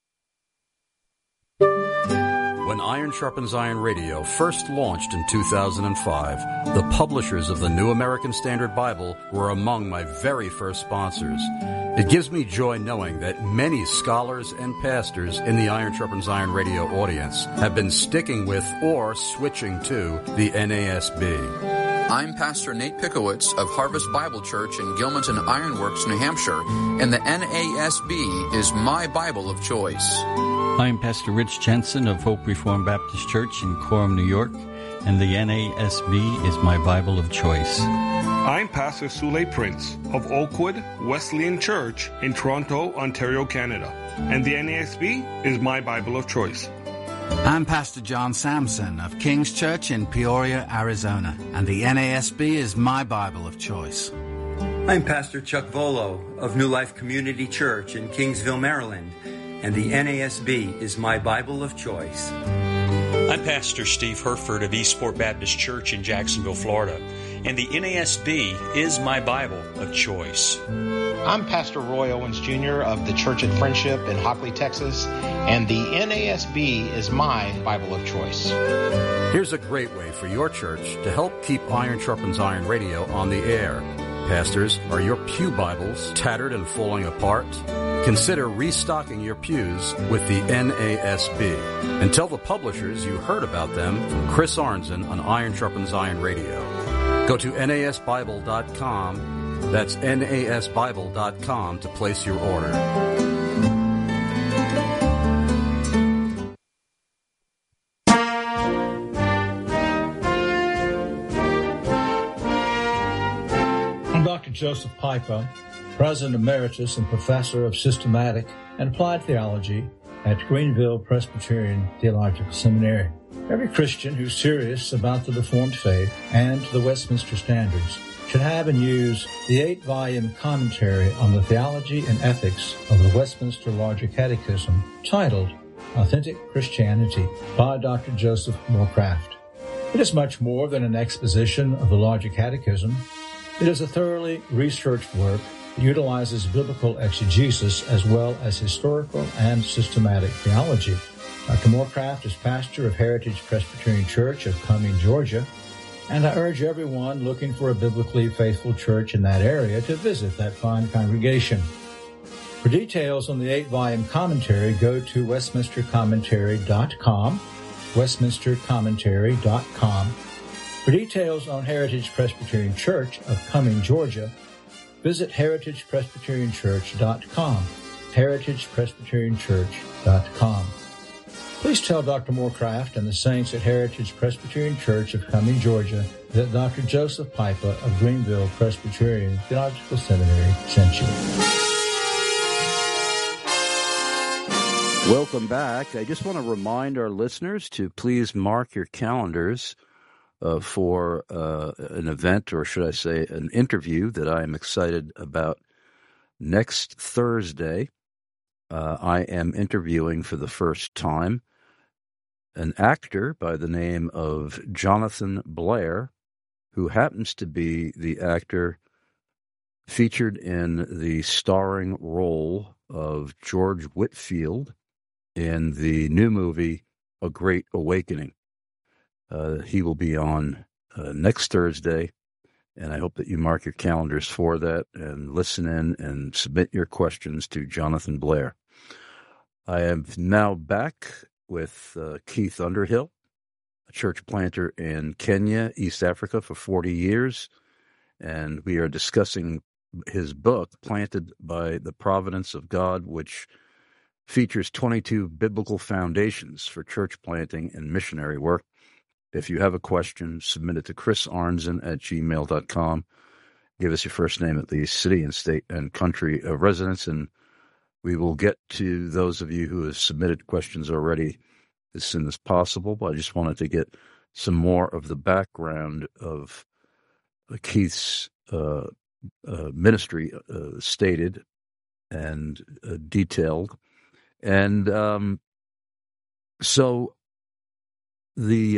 When Iron Sharpens Iron Radio first launched in two thousand five, the publishers of the New American Standard Bible were among my very first sponsors. It gives me joy knowing that many scholars and pastors in the Iron Sharpens Iron Radio audience have been sticking with or switching to the N A S B. I'm Pastor Nate Pickowitz of Harvest Bible Church in Gilmanton Ironworks, New Hampshire, and the N A S B is my Bible of choice. I'm Pastor Rich Jensen of Hope Reformed Baptist Church in Coram, New York, and the N A S B is my Bible of choice. I'm Pastor Sule Prince of Oakwood Wesleyan Church in Toronto, Ontario, Canada, and the N A S B is my Bible of choice. I'm Pastor John Sampson of King's Church in Peoria, Arizona, and the N A S B is my Bible of choice. I'm Pastor Chuck Volo of New Life Community Church in Kingsville, Maryland, and the N A S B is my Bible of choice. I'm Pastor Steve Herford of Eastport Baptist Church in Jacksonville, Florida, and the N A S B is my Bible of choice. I'm Pastor Roy Owens Junior of the Church at Friendship in Hockley, Texas, and the N A S B is my Bible of choice. Here's a great way for your church to help keep Iron Sharpens Iron Radio on the air. Pastors, are your pew Bibles tattered and falling apart? Consider restocking your pews with the N A S B. And tell the publishers you heard about them from Chris Arnzen on Iron Sharpens Iron Radio. Go to N A S Bible dot com. That's N A S Bible dot com to place your order. I'm Doctor Joseph Pipa, President Emeritus and Professor of Systematic and Applied Theology at Greenville Presbyterian Theological Seminary. Every Christian who's serious about the Reformed faith and the Westminster Standards should have and use the eight-volume commentary on the theology and ethics of the Westminster Larger Catechism titled Authentic Christianity by Doctor Joseph Morecraft. It is much more than an exposition of the Larger Catechism. It is a thoroughly researched work that utilizes biblical exegesis as well as historical and systematic theology. Doctor Morecraft is pastor of Heritage Presbyterian Church of Cumming, Georgia, and I urge everyone looking for a biblically faithful church in that area to visit that fine congregation. For details on the eight-volume commentary, go to westminster commentary dot com, westminster commentary dot com. For details on Heritage Presbyterian Church of Cumming, Georgia, visit heritage presbyterian church dot com, heritage presbyterian church dot com. Please tell Doctor Morecraft and the saints at Heritage Presbyterian Church of Cumming, Georgia, that Doctor Joseph Pipa of Greenville Presbyterian Theological Seminary sent you. Welcome back. I just want to remind our listeners to please mark your calendars uh, for uh, an event, or should I say an interview, that I am excited about next Thursday. Uh, I am interviewing for the first time an actor by the name of Jonathan Blair, who happens to be the actor featured in the starring role of George Whitfield in the new movie A Great Awakening. Uh, he will be on uh, next Thursday, and I hope that you mark your calendars for that and listen in and submit your questions to Jonathan Blair. I am now back with uh, Keith Underhill, a church planter in Kenya, East Africa, for forty years, and we are discussing his book, Planted by the Providence of God, which features twenty-two biblical foundations for church planting and missionary work. If you have a question, submit it to chris arnzen at gmail dot com. Give us your first name at least, city and state and country of residence, and we will get to those of you who have submitted questions already as soon as possible. But I just wanted to get some more of the background of Keith's uh, uh, ministry uh, stated and uh, detailed. And um, so the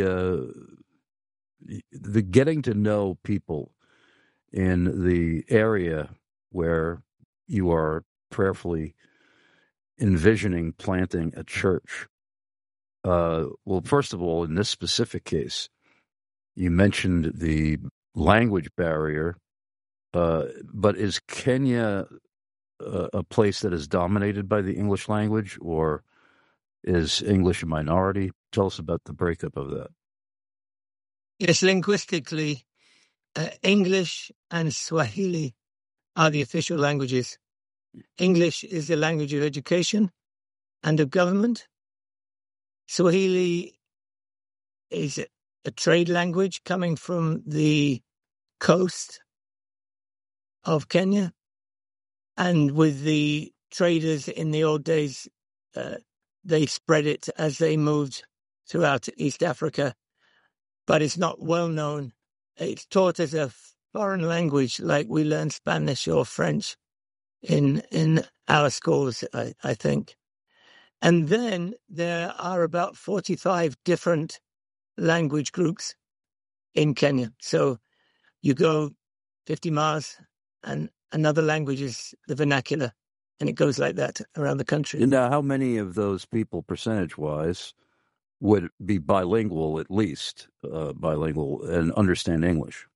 uh, the getting to know people in the area where you are prayerfully envisioning planting a church. Uh, well, first of all, in this specific case, you mentioned the language barrier, uh, but is Kenya a, a place that is dominated by the English language, or is English a minority? Tell us about the breakup of that. Yes, linguistically, uh, English and Swahili are the official languages. English is the language of education and of government. Swahili is a, a trade language coming from the coast of Kenya. And with the traders in the old days, uh, they spread it as they moved throughout East Africa. But it's not well known. It's taught as a foreign language like we learn Spanish or French in in our schools, I, I think. And then there are about forty-five different language groups in Kenya. So you go fifty miles and another language is the vernacular, and it goes like that around the country. Now, how many of those people, percentage-wise, would be bilingual, at least uh, bilingual, and understand English?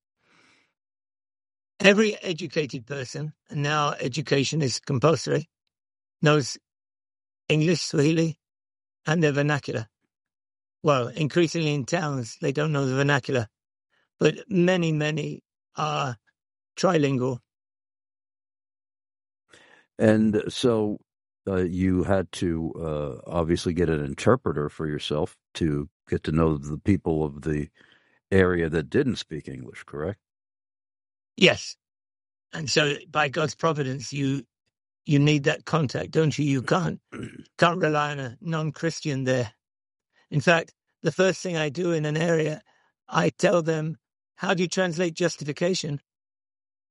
Every educated person, and now education is compulsory, knows English, Swahili, and their vernacular. Well, increasingly in towns, they don't know the vernacular, but many, many are trilingual. And so uh, you had to uh, obviously get an interpreter for yourself to get to know the people of the area that didn't speak English, correct? Yes. And so by God's providence, you you need that contact, don't you? You can't can't rely on a non-Christian there. In fact, the first thing I do in an area, I tell them, how do you translate justification?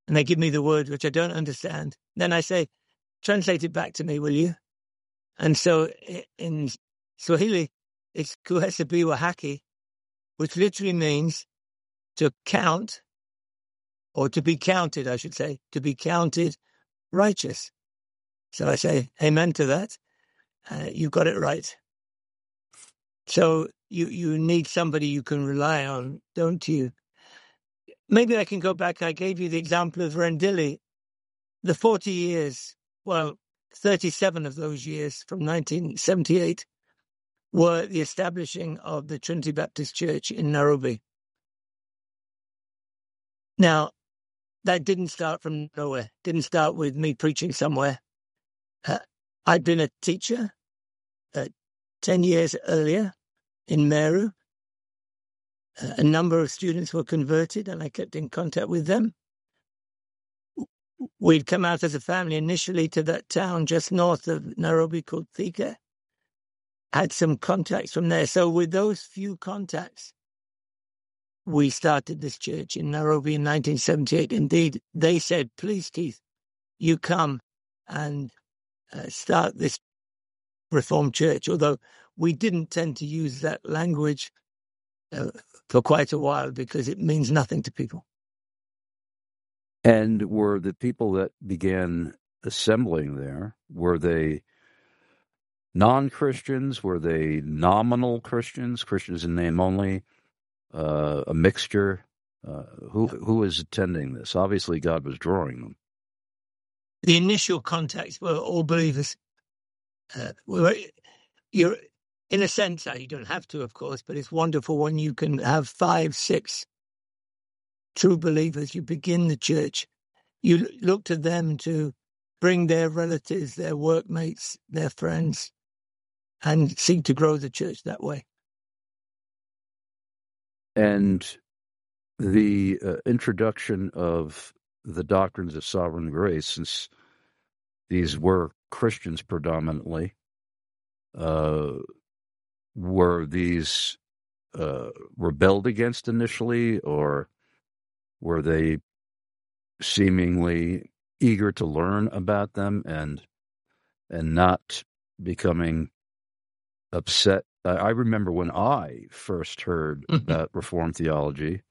and they give me the word which I don't understand. Then I say, translate it back to me, will you? And so in Swahili, it's kuhesabiwa haki, which literally means to count, or to be counted, I should say, to be counted righteous. So I say, amen to that. Uh, you got it right. So you, you need somebody you can rely on, don't you? Maybe I can go back. I gave you the example of Rendili. The forty years, well, thirty-seven of those years from nineteen seventy-eight were the establishing of the Trinity Baptist Church in Nairobi. Now, that didn't start from nowhere. Didn't start with me preaching somewhere. Uh, I'd been a teacher uh, ten years earlier in Meru. Uh, a number of students were converted, and I kept in contact with them. We'd come out as a family initially to that town just north of Nairobi called Thika. Had some contacts from there. So with those few contacts, we started this church in Nairobi in nineteen seventy-eight. Indeed, they said, please, Keith, you come and uh, start this Reformed church, although we didn't tend to use that language uh, for quite a while because it means nothing to people. And were the people that began assembling there, were they non-Christians? Were they nominal Christians, Christians in name only, uh, a mixture? Uh, who who was attending this? Obviously, God was drawing them. The initial contacts were all believers. Uh, we were, you're, in a sense, you don't have to, of course, but it's wonderful when you can have five, six true believers. You begin the church. You look to them to bring their relatives, their workmates, their friends, and seek to grow the church that way. And the uh, introduction of the doctrines of sovereign grace, since these were Christians predominantly, uh, were these uh, rebelled against initially, or were they seemingly eager to learn about them and and not becoming upset? I, I remember when I first heard about Reformed theology,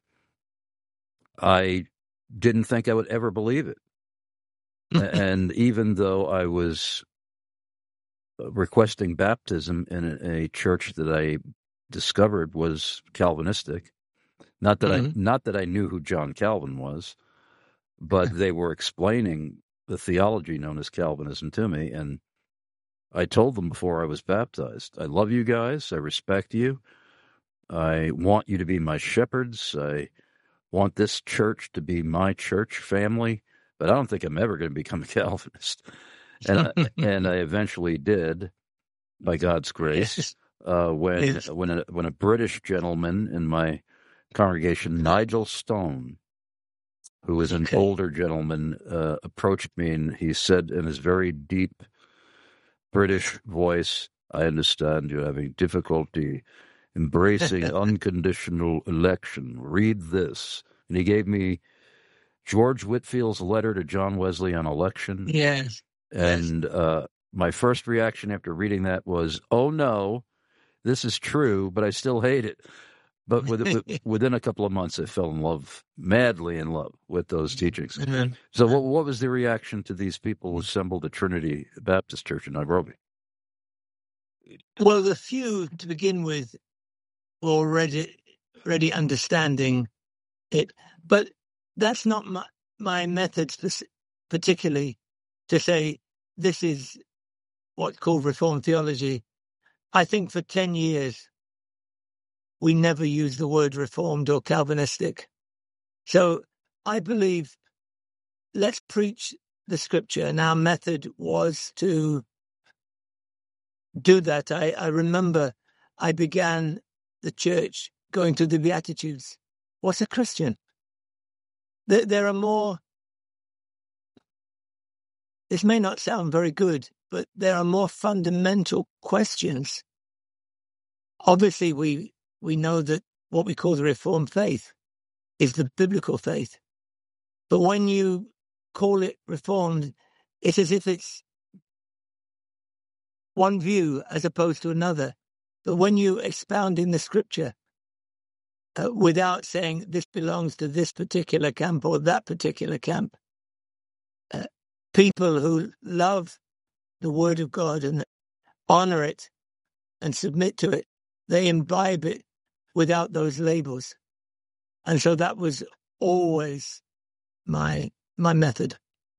I didn't think I would ever believe it. And even though I was requesting baptism in a church that I discovered was Calvinistic, not that mm-hmm. I not that I knew who John Calvin was, but they were explaining the theology known as Calvinism to me, and I told them before I was baptized, I love you guys, I respect you, I want you to be my shepherds, I want this church to be my church family, but I don't think I'm ever going to become a Calvinist. And I, and I eventually did, by God's grace, uh, when yes. when a, when a British gentleman in my congregation, Nigel Stone, who was an okay. older gentleman, uh, approached me, and he said in his very deep British voice, I understand you're having difficulty embracing unconditional election. Read this. And he gave me George Whitfield's letter to John Wesley on election. Yes. And yes. Uh, my first reaction after reading that was, oh, no, this is true, but I still hate it. But with, within a couple of months, I fell in love, madly in love, with those teachings. Amen. So what, what was the reaction to these people who assembled at Trinity Baptist Church in Nairobi? Well, the few, to begin with, were already, already understanding it. But that's not my, my method particularly to say this is what's called Reformed theology. I think for ten years, we never used the word Reformed or Calvinistic. So I believe let's preach the Scripture, and our method was to do that. I, I remember I began the church going to the Beatitudes. What's a Christian? There, there are more, this may not sound very good, but there are more fundamental questions. Obviously, we we know that what we call the Reformed faith is the biblical faith. But when you call it Reformed, it's as if it's one view as opposed to another. But when you expound in the scripture, uh, without saying this belongs to this particular camp or that particular camp, uh, people who love the word of God and honor it and submit to it, they imbibe it without those labels. And so that was always my my method.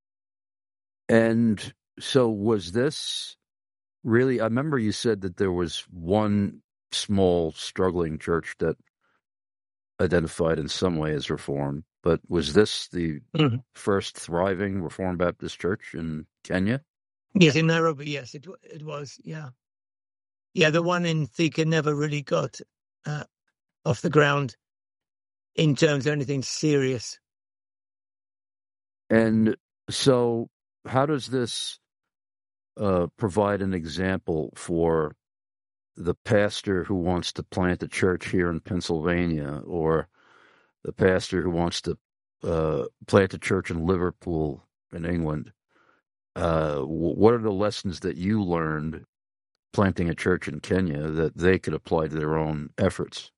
And so was this really, I remember you said that there was one small struggling church that identified in some way as Reformed, but was this the mm-hmm. first thriving Reformed Baptist church in Kenya? Yes, in Nairobi, yes, it it was, yeah. Yeah, the one in Thika never really got uh, off the ground in terms of anything serious. And so how does this uh, provide an example for the pastor who wants to plant a church here in Pennsylvania, or the pastor who wants to uh, plant a church in Liverpool in England? Uh, what are the lessons that you learned planting a church in Kenya that they could apply to their own efforts?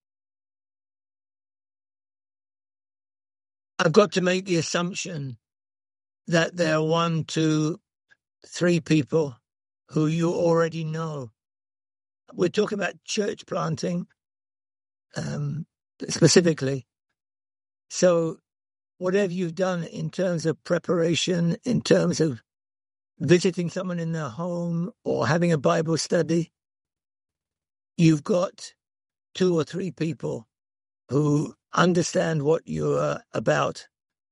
I've got to make the assumption that there are one, two, three people who you already know. We're talking about church planting um, specifically. So whatever you've done in terms of preparation, in terms of visiting someone in their home or having a Bible study, you've got two or three people who understand what you're about.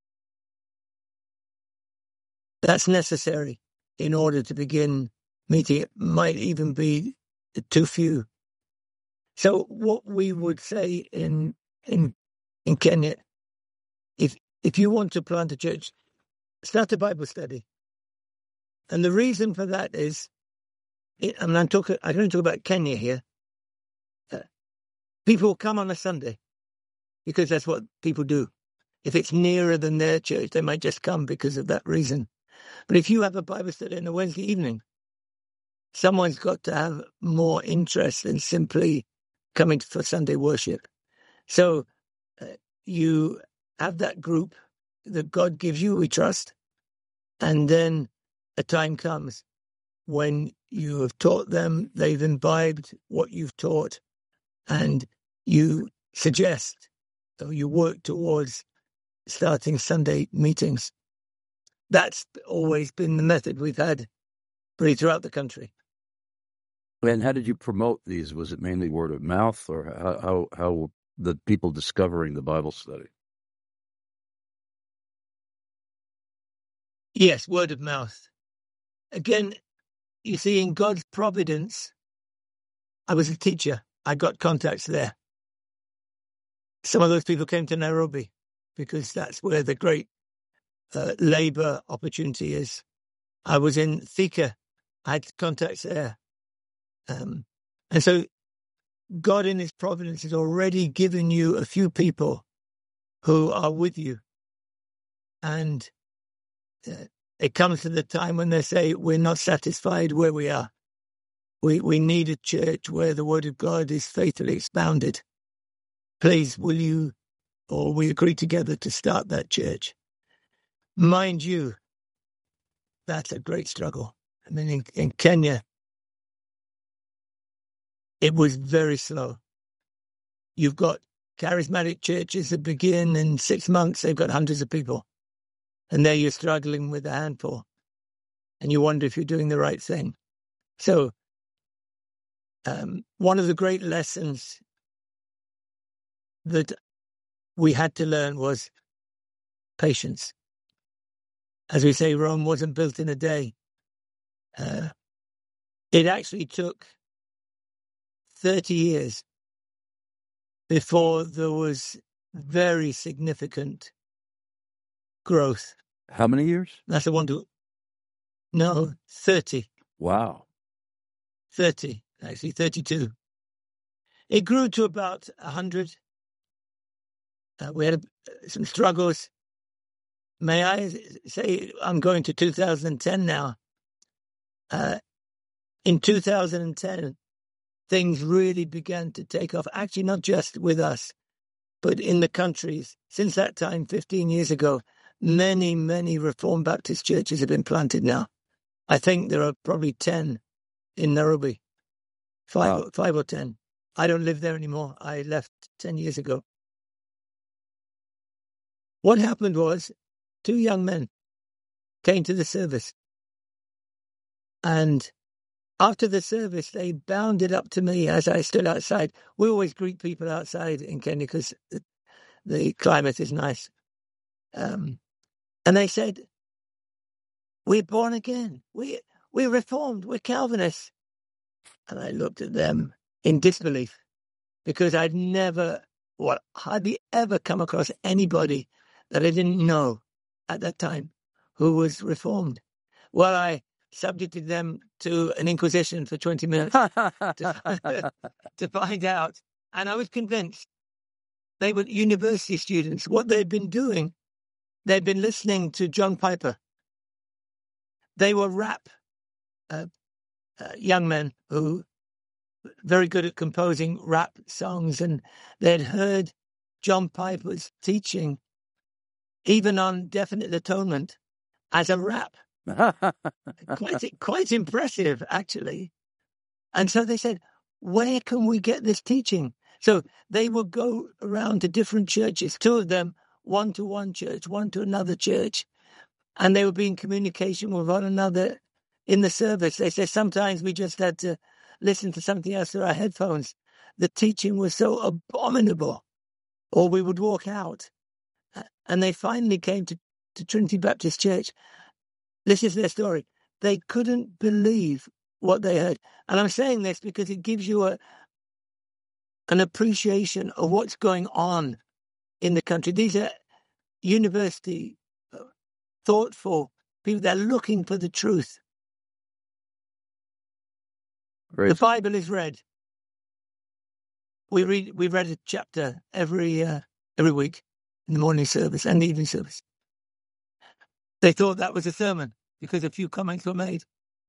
That's necessary in order to begin meeting. It might even be too few. So what we would say in in in Kenya, if if you want to plant a church, start a Bible study. And the reason for that is, I mean, I'm talking, I don't talk about Kenya here. Uh, people come on a Sunday because that's what people do. If it's nearer than their church, they might just come because of that reason. But if you have a Bible study on a Wednesday evening, someone's got to have more interest than simply coming for Sunday worship. So uh, you have that group that God gives you, we trust, and then a time comes when you have taught them, they've imbibed what you've taught, and you suggest or you work towards starting Sunday meetings. That's always been the method we've had pretty throughout the country. And how did you promote these? Was it mainly word of mouth, or how how, how the people discovering the Bible study? Yes, word of mouth. Again, you see, in God's providence, I was a teacher. I got contacts there. Some of those people came to Nairobi because that's where the great uh, labor opportunity is. I was in Thika. I had contacts there. Um, and so God in his providence has already given you a few people who are with you. And uh, it comes to the time when they say, we're not satisfied where we are. We we need a church where the word of God is faithfully expounded. Please, will you, or we agree together to start that church? Mind you, that's a great struggle. I mean, in, in Kenya, it was very slow. You've got charismatic churches that begin in six months, they've got hundreds of people. And there you're struggling with a handful. And you wonder if you're doing the right thing. So, um, one of the great lessons that we had to learn was patience. As we say, Rome wasn't built in a day. Uh, it actually took thirty years before there was very significant growth. How many years? That's a one to... No, thirty. Wow. thirty, actually, thirty-two. It grew to about one hundred. Uh, we had uh, some struggles. may I say I'm going to two thousand ten now. Uh, in two thousand ten, things really began to take off. Actually, not just with us, but in the countries. Since that time, fifteen years ago, many, many Reformed Baptist churches have been planted now. I think there are probably ten in Nairobi, five, Wow. five or ten. I don't live there anymore. I left ten years ago. What happened was two young men came to the service, and after the service, they bounded up to me as I stood outside. We always greet people outside in Kenya because the climate is nice. Um, and they said, "We're born again. We, we're Reformed. We're Calvinists." And I looked at them in disbelief because I'd never, well, hardly ever come across anybody that I didn't know at that time who was Reformed. Well, I subjected them to an inquisition for twenty minutes to, to find out. And I was convinced they were university students. What they'd been doing, they'd been listening to John Piper. They were rap uh, uh, young men who were very good at composing rap songs, and they'd heard John Piper's teaching, even on definite atonement, as a rap. quite, quite impressive, actually. And so they said, where can we get this teaching? So they would go around to different churches, two of them, one to one church, one to another church, and they would be in communication with one another in the service. They said sometimes we just had to listen to something else through our headphones. The teaching was so abominable, or we would walk out. And they finally came to, to Trinity Baptist Church. This is their story. They couldn't believe what they heard. And I'm saying this because it gives you a an appreciation of what's going on in the country. These are university, thoughtful people. They're looking for the truth. Great. The Bible is read. We read we read a chapter every uh, every week in the morning service and the evening service. They thought that was a sermon because a few comments were made.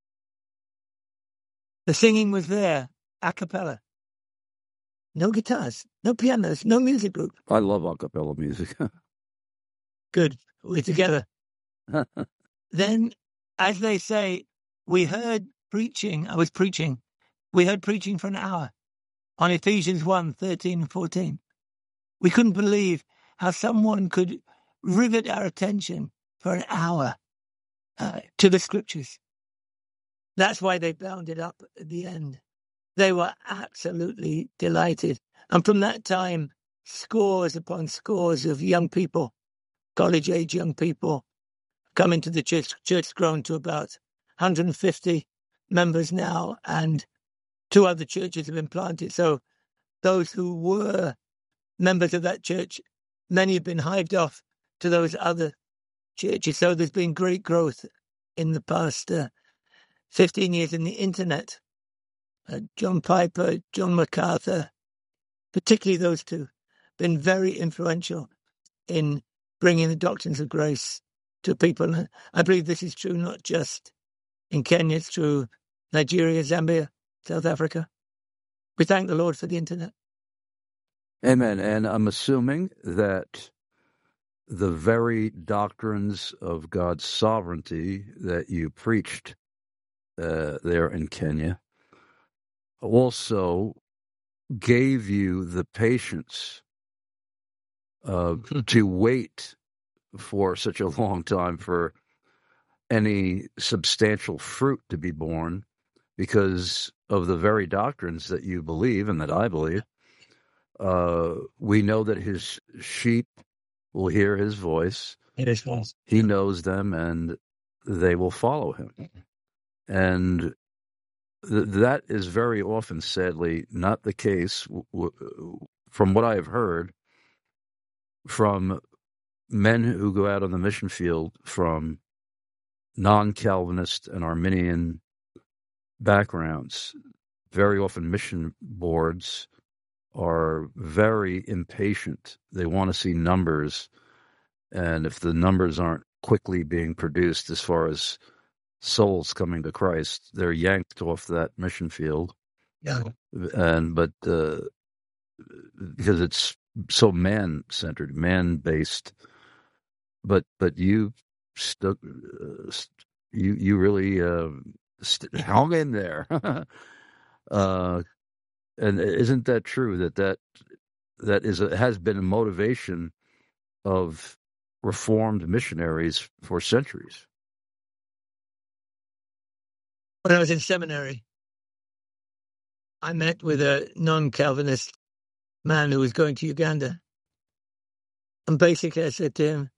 The singing was there, a cappella. No guitars, no pianos, no music group. I love a cappella music. Good, we're together. Then, as they say, we heard preaching, I was preaching, we heard preaching for an hour on Ephesians one, thirteen and fourteen. We couldn't believe how someone could rivet our attention for an hour uh, to the scriptures. That's why they bounded up at the end. They were absolutely delighted. And from that time, scores upon scores of young people, college-age young people, come into the church. Church grown to about one hundred fifty members now, and two other churches have been planted. So those who were members of that church, many have been hived off to those other churches. So there's been great growth in the past uh, fifteen years in the internet. Uh, John Piper, John MacArthur, particularly those two, been very influential in bringing the doctrines of grace to people. And I believe this is true not just in Kenya, it's true Nigeria, Zambia, South Africa. We thank the Lord for the internet. Amen. And I'm assuming that the very doctrines of God's sovereignty that you preached uh, there in Kenya also gave you the patience uh, to wait for such a long time for any substantial fruit to be born, because of the very doctrines that you believe and that I believe. Uh, we know that his sheep will hear his voice. It is false. He knows them, and they will follow him. And th- that is very often, sadly, not the case, w- w- from what I have heard from men who go out on the mission field from non-Calvinist and Arminian backgrounds. Very often mission boards are very impatient. They want to see numbers, And if the numbers aren't quickly being produced as far as souls coming to Christ, they're yanked off that mission field. Yeah. And but uh, because it's so man-centered, man-based, but but you stu- uh, you you really uh, st- hung in there. uh, and isn't that true that that that is a, has been a motivation of Reformed missionaries for centuries? When I was in seminary, I met with a non-Calvinist man who was going to Uganda. And basically I said to him,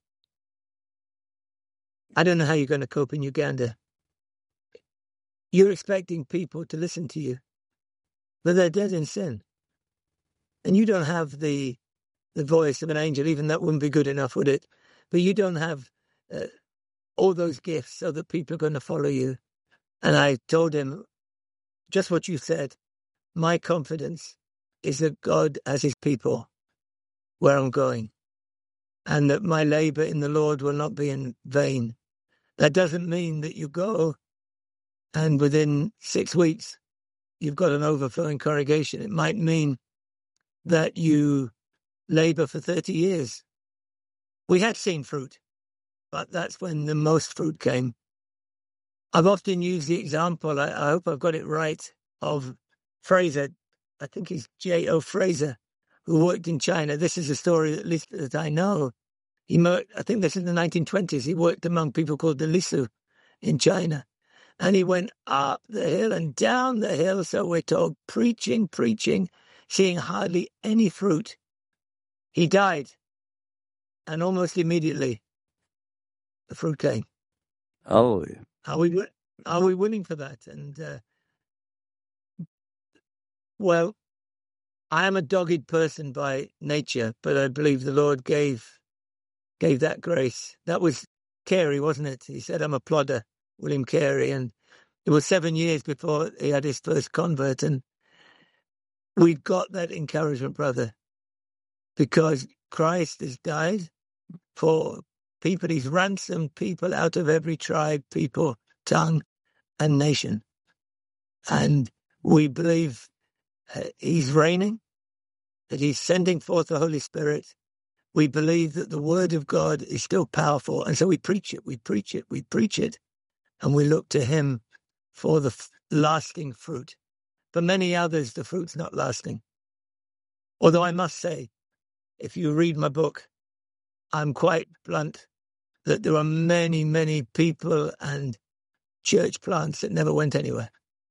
I don't know how you're going to cope in Uganda. You're expecting people to listen to you, but they're dead in sin. And you don't have the the voice of an angel. Even that wouldn't be good enough, would it? But you don't have uh, all those gifts so that people are going to follow you. And I told him just what you said. My confidence is that God has his people where I'm going, and that my labor in the Lord will not be in vain. That doesn't mean that you go and within six weeks you've got an overflowing congregation. It might mean that you labor for thirty years. We had seen fruit, but that's when the most fruit came. I've often used the example, I, I hope I've got it right, of Fraser. I think he's J O Fraser, who worked in China. This is a story, at least that I know. He, I think this is in the nineteen twenties. He worked among people called the Lisu in China. And he went up the hill and down the hill, so we're told, preaching, preaching, seeing hardly any fruit. He died, and almost immediately the fruit came. Hallelujah. Are we, are we willing for that? And, uh, well, I am a dogged person by nature, but I believe the Lord gave gave that grace. That was Carey, wasn't it? He said, I'm a plodder, William Carey. And it was seven years before he had his first convert. And we got that encouragement, brother, because Christ has died for people. He's ransomed people out of every tribe, people, tongue, and nation. And we believe uh, he's reigning, that he's sending forth the Holy Spirit. We believe that the word of God is still powerful. And so we preach it, we preach it, we preach it. And we look to him for the f- lasting fruit. For many others, the fruit's not lasting. Although I must say, if you read my book, I'm quite blunt that there are many, many people and church plants that never went anywhere.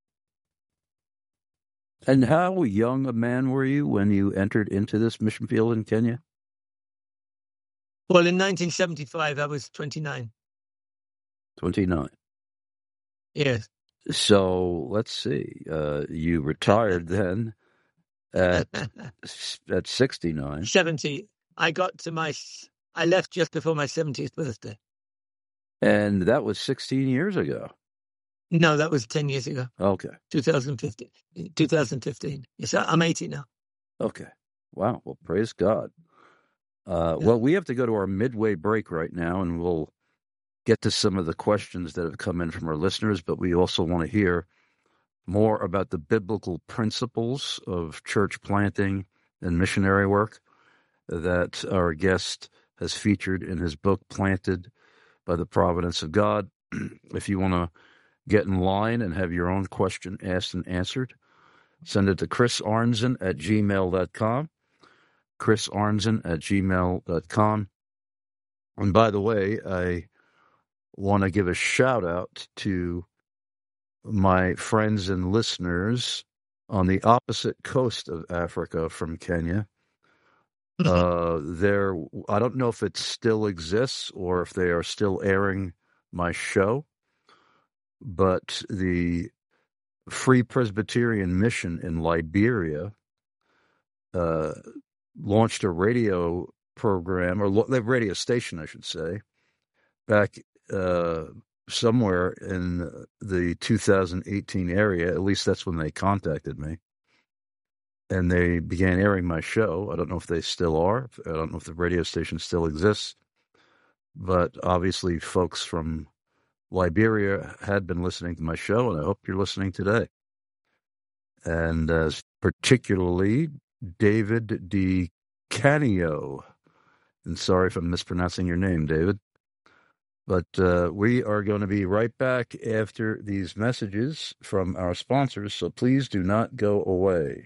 And how young a man were you when you entered into this mission field in Kenya? Well, in nineteen seventy-five, I was twenty-nine. twenty-nine. Yes. So let's see. Uh, you retired then at at sixty-nine. seventy. I got to my, I left just before my seventieth birthday. And that was sixteen years ago. No, that was ten years ago. Okay. twenty fifteen. twenty fifteen. Yes, I'm eighty now. Okay. Wow. Well, praise God. Uh, Yeah. Well, we have to go to our midway break right now, and we'll get to some of the questions that have come in from our listeners, but we also want to hear more about the biblical principles of church planting and missionary work that our guest has featured in his book, Planted by the Providence of God. If you want to get in line and have your own question asked and answered, send it to Chris Arnzen at gmail dot com. Chris Arnzen at gmail dot com. And by the way, I want to give a shout out to my friends and listeners on the opposite coast of Africa from Kenya. Uh, there, I don't know if it still exists or if they are still airing my show, but the Free Presbyterian Mission in Liberia uh, launched a radio program, or lo- the radio station, I should say, back uh, somewhere in the two thousand eighteen area. At least that's when they contacted me. And they began airing my show. I don't know if they still are. I don't know if the radio station still exists. but obviously folks from Liberia had been listening to my show, and I hope you're listening today. And uh, particularly David D. Canio. And sorry if I'm mispronouncing your name, David. But uh, we are going to be right back after these messages from our sponsors, so please do not go away.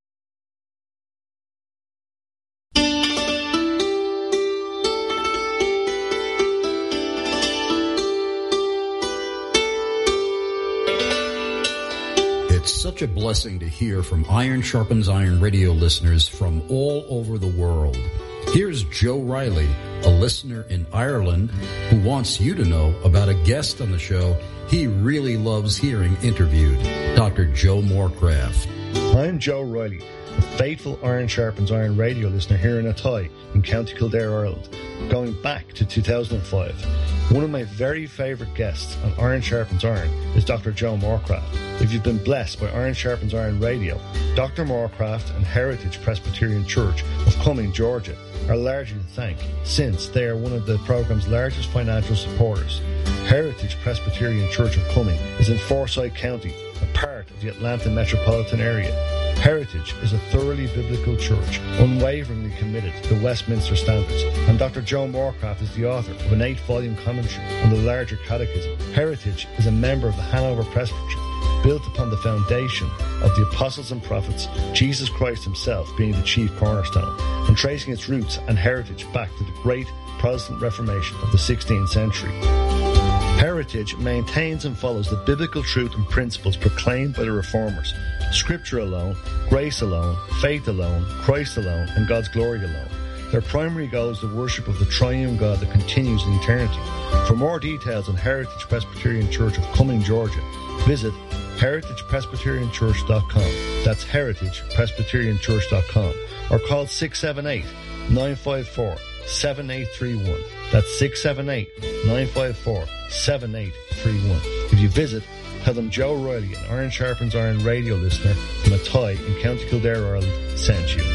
It's such a blessing to hear from Iron Sharpens Iron radio listeners from all over the world. Here's Joe Riley, a listener in Ireland, who wants you to know about a guest on the show he really loves hearing interviewed, Doctor Joe Morecraft. I'm Joe Riley, a faithful Iron Sharpens Iron radio listener here in Athy in County Kildare, Ireland, going back to two thousand five. One of my very favourite guests on Iron Sharpens Iron is Doctor Joe Morecraft. If you've been blessed by Iron Sharpens Iron Radio, Doctor Morecraft and Heritage Presbyterian Church of Cumming, Georgia, are largely to thank, since they are one of the programme's largest financial supporters. Heritage Presbyterian Church of Cumming is in Forsyth County, a part of the Atlanta metropolitan area. Heritage is a thoroughly biblical church, unwaveringly committed to Westminster standards, and Doctor Joe Morecraft is the author of an eight-volume commentary on the larger catechism. Heritage is a member of the Hanover Presbytery, built upon the foundation of the apostles and prophets, Jesus Christ himself being the chief cornerstone, and tracing its roots and heritage back to the great Protestant Reformation of the sixteenth century. Heritage maintains and follows the biblical truth and principles proclaimed by the Reformers. Scripture alone, grace alone, faith alone, Christ alone, and God's glory alone. Their primary goal is the worship of the triune God that continues in eternity. For more details on Heritage Presbyterian Church of Cumming, Georgia, visit heritage presbyterian church dot com. That's heritage presbyterian church dot com. Or call six seven eight, nine five four, seven eight three one. That's six seven eight, nine five four, seven eight three one. If you visit, tell them Joe Riley, an Iron Sharpens Iron radio listener from Athy in County Kildare, Ireland, sent you.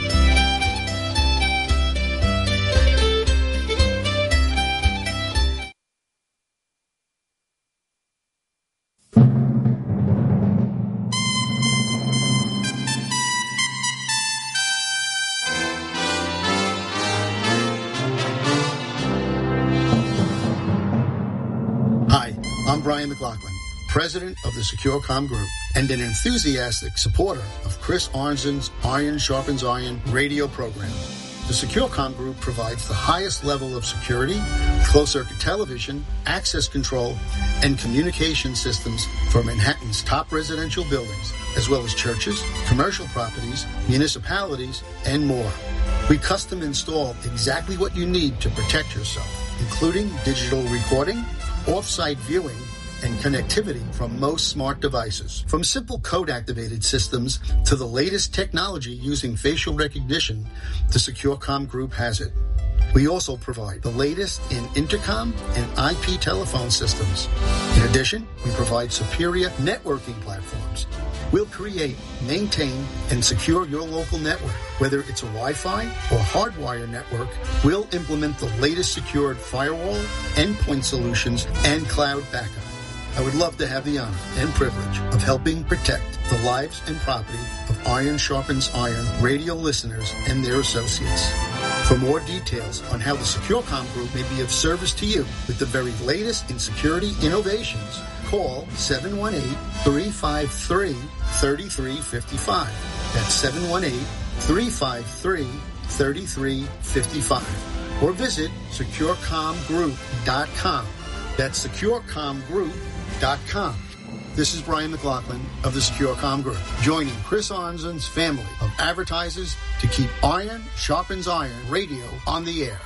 Brian McLaughlin, president of the SecureCom Group and an enthusiastic supporter of Chris Arnzen's Iron Sharpens Iron radio program. The SecureCom Group provides the highest level of security, closed-circuit television, access control, and communication systems for Manhattan's top residential buildings, as well as churches, commercial properties, municipalities, and more. We custom install exactly what you need to protect yourself, including digital recording, off-site viewing, and connectivity from most smart devices. From simple code-activated systems to the latest technology using facial recognition, the SecureCom Group has it. We also provide the latest in intercom and I P telephone systems. In addition, we provide superior networking platforms. We'll create, maintain, and secure your local network. Whether it's a Wi-Fi or hardwire network, we'll implement the latest secured firewall, endpoint solutions, and cloud backup. I would love to have the honor and privilege of helping protect the lives and property of Iron Sharpens Iron radio listeners and their associates. For more details on how the SecureCom Group may be of service to you with the very latest in security innovations, call seven one eight, three five three, three three five five. That's seven one eight, three five three, three three five five. Or visit secure com group dot com. That's secure com group dot com. This is Brian McLaughlin of the SecureCom Group, joining Chris Arnzen's family of advertisers to keep Iron Sharpens Iron radio on the air.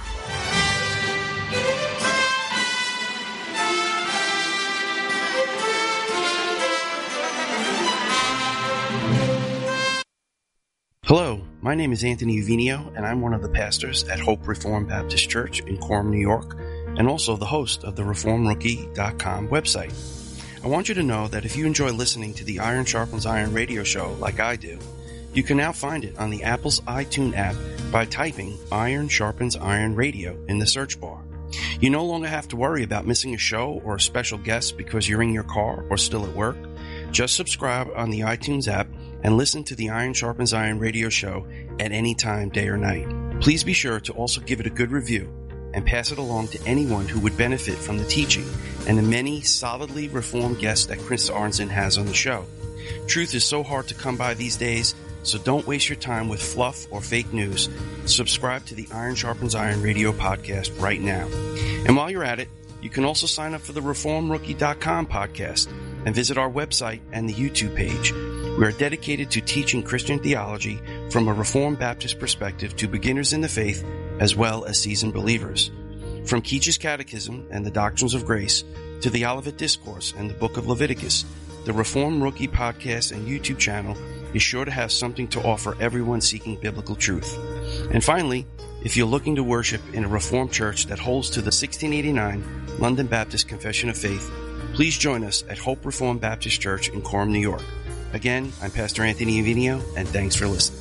Hello, my name is Anthony Uvinio, and I'm one of the pastors at Hope Reformed Baptist Church in Coram, New York, and also the host of the reform rookie dot com website. I want you to know that if you enjoy listening to the Iron Sharpens Iron radio show like I do, you can now find it on the Apple's iTunes app by typing Iron Sharpens Iron Radio in the search bar. You no longer have to worry about missing a show or a special guest because you're in your car or still at work. Just subscribe on the iTunes app and listen to the Iron Sharpens Iron radio show at any time, day or night. Please be sure to also give it a good review and pass it along to anyone who would benefit from the teaching and the many solidly reformed guests that Chris Arnzen has on the show. Truth is so hard to come by these days, so don't waste your time with fluff or fake news. Subscribe to the Iron Sharpens Iron radio podcast right now. And while you're at it, you can also sign up for the reform rookie dot com podcast and visit our website and the YouTube page. We are dedicated to teaching Christian theology from a Reformed Baptist perspective to beginners in the faith as well as seasoned believers. From Keach's Catechism and the Doctrines of Grace to the Olivet Discourse and the Book of Leviticus, the Reform Rookie podcast and YouTube channel is sure to have something to offer everyone seeking biblical truth. And finally, if you're looking to worship in a Reformed church that holds to the sixteen eighty-nine London Baptist Confession of Faith, please join us at Hope Reformed Baptist Church in Coram, New York. Again, I'm Pastor Anthony Avinio, and thanks for listening.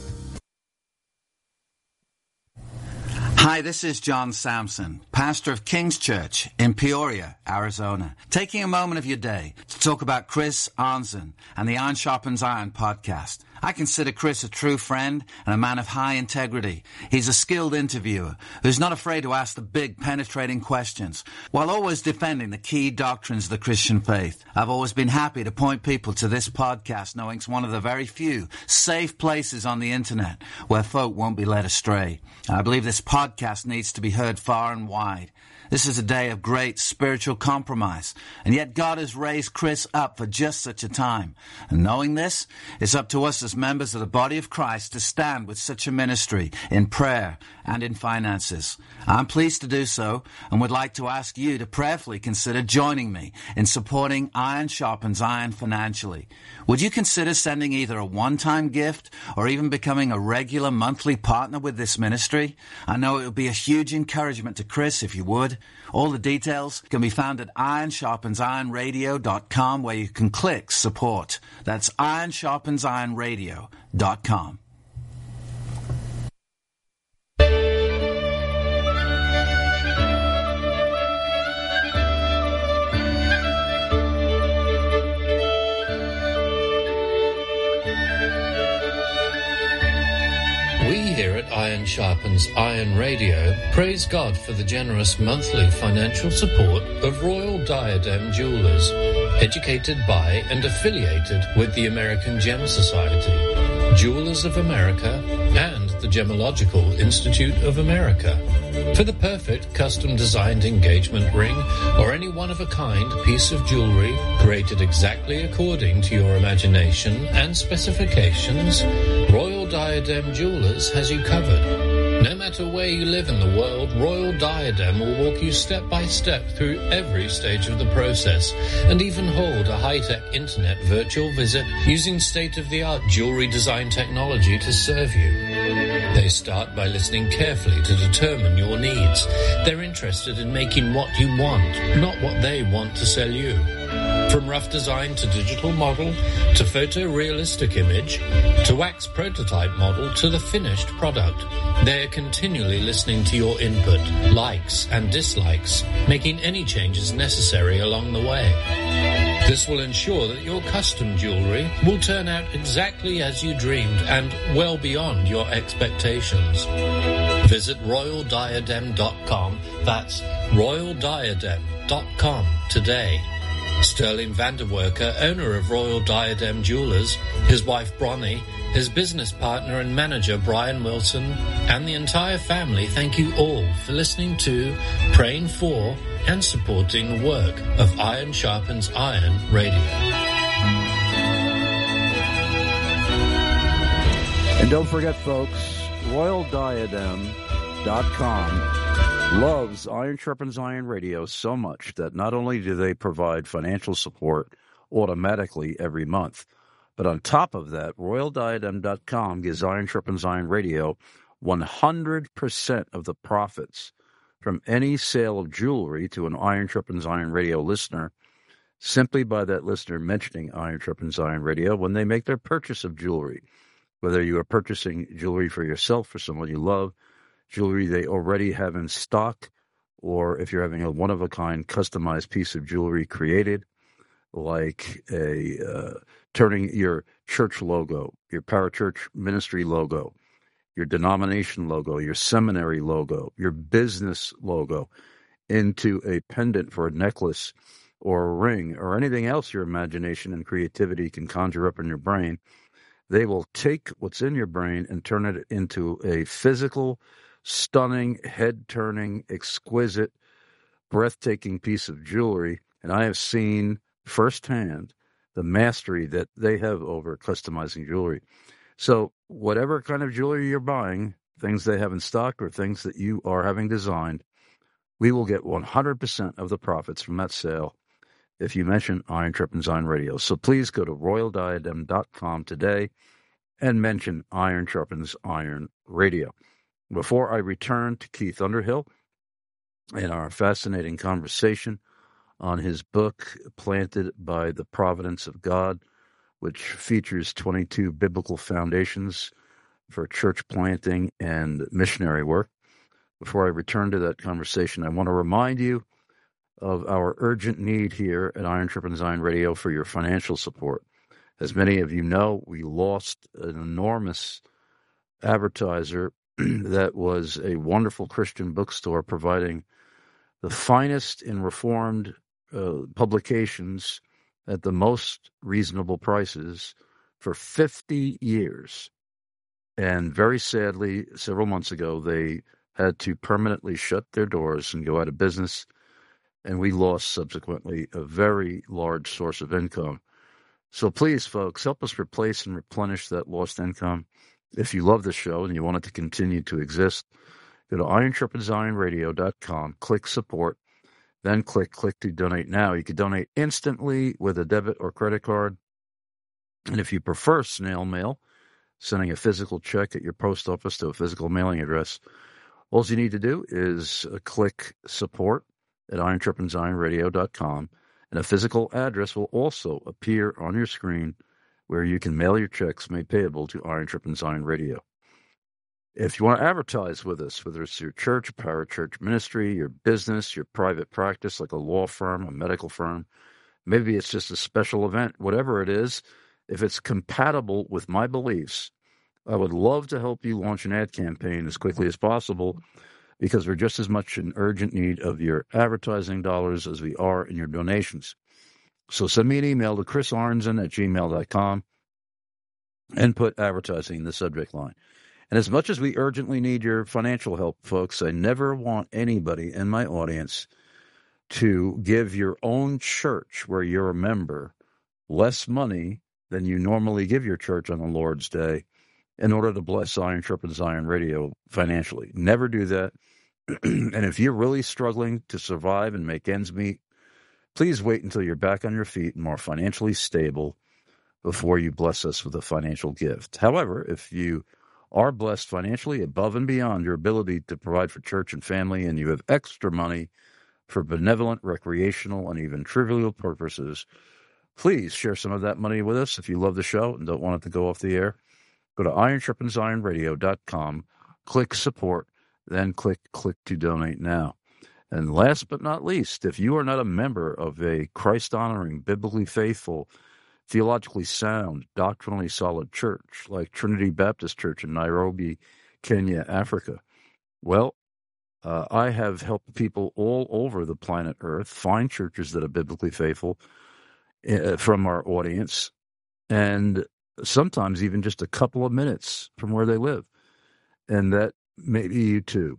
Hi, this is John Samson, pastor of King's Church in Peoria, Arizona, taking a moment of your day to talk about Chris Arnzen and the Iron Sharpens Iron podcast. I consider Chris a true friend and a man of high integrity. He's a skilled interviewer who's not afraid to ask the big, penetrating questions while always defending the key doctrines of the Christian faith. I've always been happy to point people to this podcast, knowing it's one of the very few safe places on the internet where folk won't be led astray. I believe this podcast needs to be heard far and wide. This is a day of great spiritual compromise, and yet God has raised Chris up for just such a time. And knowing this, it's up to us as members of the body of Christ to stand with such a ministry in prayer and in finances. I'm pleased to do so and would like to ask you to prayerfully consider joining me in supporting Iron Sharpens Iron financially. Would you consider sending either a one-time gift or even becoming a regular monthly partner with this ministry? I know it would be a huge encouragement to Chris if you would. All the details can be found at iron sharpens iron radio dot com, where you can click support. That's iron sharpens iron radio dot com. Here at Iron Sharpens Iron Radio, praise God for the generous monthly financial support of Royal Diadem Jewelers, educated by and affiliated with the American Gem Society, Jewelers of America, and the Gemological Institute of America. For the perfect custom-designed engagement ring or any one-of-a-kind piece of jewelry created exactly according to your imagination and specifications, Royal Diadem Jewelers has you covered. No matter where you live in the world, Royal Diadem will walk you step by step through every stage of the process and even hold a high-tech internet virtual visit using state-of-the-art jewelry design technology to serve you. They start by listening carefully to determine your needs. They're interested in making what you want, not what they want to sell you. From rough design to digital model, to photorealistic image, to wax prototype model, to the finished product, they are continually listening to your input, likes and dislikes, making any changes necessary along the way. This will ensure that your custom jewelry will turn out exactly as you dreamed and well beyond your expectations. Visit royal diadem dot com. That's royal diadem dot com today. Sterling Vanderwerker, owner of Royal Diadem Jewelers, his wife Bronnie, his business partner and manager Brian Wilson, and the entire family thank you all for listening to, praying for, and supporting the work of Iron Sharpens Iron Radio. And don't forget, folks, royal diadem dot com loves Iron Sharpens Iron Radio so much that not only do they provide financial support automatically every month, but on top of that, royal diadem dot com gives Iron Sharpens Iron Radio one hundred percent of the profits from any sale of jewelry to an Iron Sharpens Iron Radio listener, simply by that listener mentioning Iron Sharpens Iron Radio when they make their purchase of jewelry. Whether you are purchasing jewelry for yourself, for someone you love, jewelry they already have in stock, or if you're having a one-of-a-kind customized piece of jewelry created, like a uh, turning your church logo, your parachurch ministry logo, your denomination logo, your seminary logo, your business logo into a pendant for a necklace or a ring or anything else your imagination and creativity can conjure up in your brain. They will take what's in your brain and turn it into a physical, stunning, head-turning, exquisite, breathtaking piece of jewelry. And I have seen firsthand the mastery that they have over customizing jewelry. So whatever kind of jewelry you're buying, things they have in stock or things that you are having designed, we will get one hundred percent of the profits from that sale if you mention Iron Sharpens Iron Radio. So please go to royal diadem dot com today and mention Iron Sharpens Iron Radio. Before I return to Keith Underhill and our fascinating conversation on his book, Planted by the Providence of God, which features twenty-two biblical foundations for church planting and missionary work. Before I return to that conversation, I want to remind you of our urgent need here at Iron Sharpens Iron Radio for your financial support. As many of you know, we lost an enormous advertiser that was a wonderful Christian bookstore providing the finest in Reformed uh, publications at the most reasonable prices for fifty years. And very sadly, several months ago, they had to permanently shut their doors and go out of business. And we lost, subsequently, a very large source of income. So please, folks, help us replace and replenish that lost income. If you love the show and you want it to continue to exist, go to iron sharpens iron radio dot com, click support, then click click to donate now. You can donate instantly with a debit or credit card. And if you prefer snail mail, sending a physical check at your post office to a physical mailing address, all you need to do is uh, click support at iron sharpens iron radio dot com, and a physical address will also appear on your screen where you can mail your checks made payable to Iron Sharpens Iron Radio. If you want to advertise with us, whether it's your church, parachurch ministry, your business, your private practice like a law firm, a medical firm, maybe it's just a special event, whatever it is, if it's compatible with my beliefs, I would love to help you launch an ad campaign as quickly as possible, because we're just as much in urgent need of your advertising dollars as we are in your donations. So send me an email to chris arnzen at gmail dot com and put advertising in the subject line. And as much as we urgently need your financial help, folks, I never want anybody in my audience to give your own church where you're a member less money than you normally give your church on the Lord's Day in order to bless Iron Sharpens Iron Radio financially. Never do that. And if you're really struggling to survive and make ends meet, please wait until you're back on your feet and more financially stable before you bless us with a financial gift. However, if you are blessed financially above and beyond your ability to provide for church and family, and you have extra money for benevolent, recreational, and even trivial purposes, please share some of that money with us. If you love the show and don't want it to go off the air, go to iron sharpens iron radio dot com, click support, then click click to donate now. And last but not least, if you are not a member of a Christ-honoring, biblically faithful, theologically sound, doctrinally solid church like Trinity Baptist Church in Nairobi, Kenya, Africa, well, uh, I have helped people all over the planet Earth find churches that are biblically faithful uh, from our audience, and sometimes even just a couple of minutes from where they live. And that may be you too.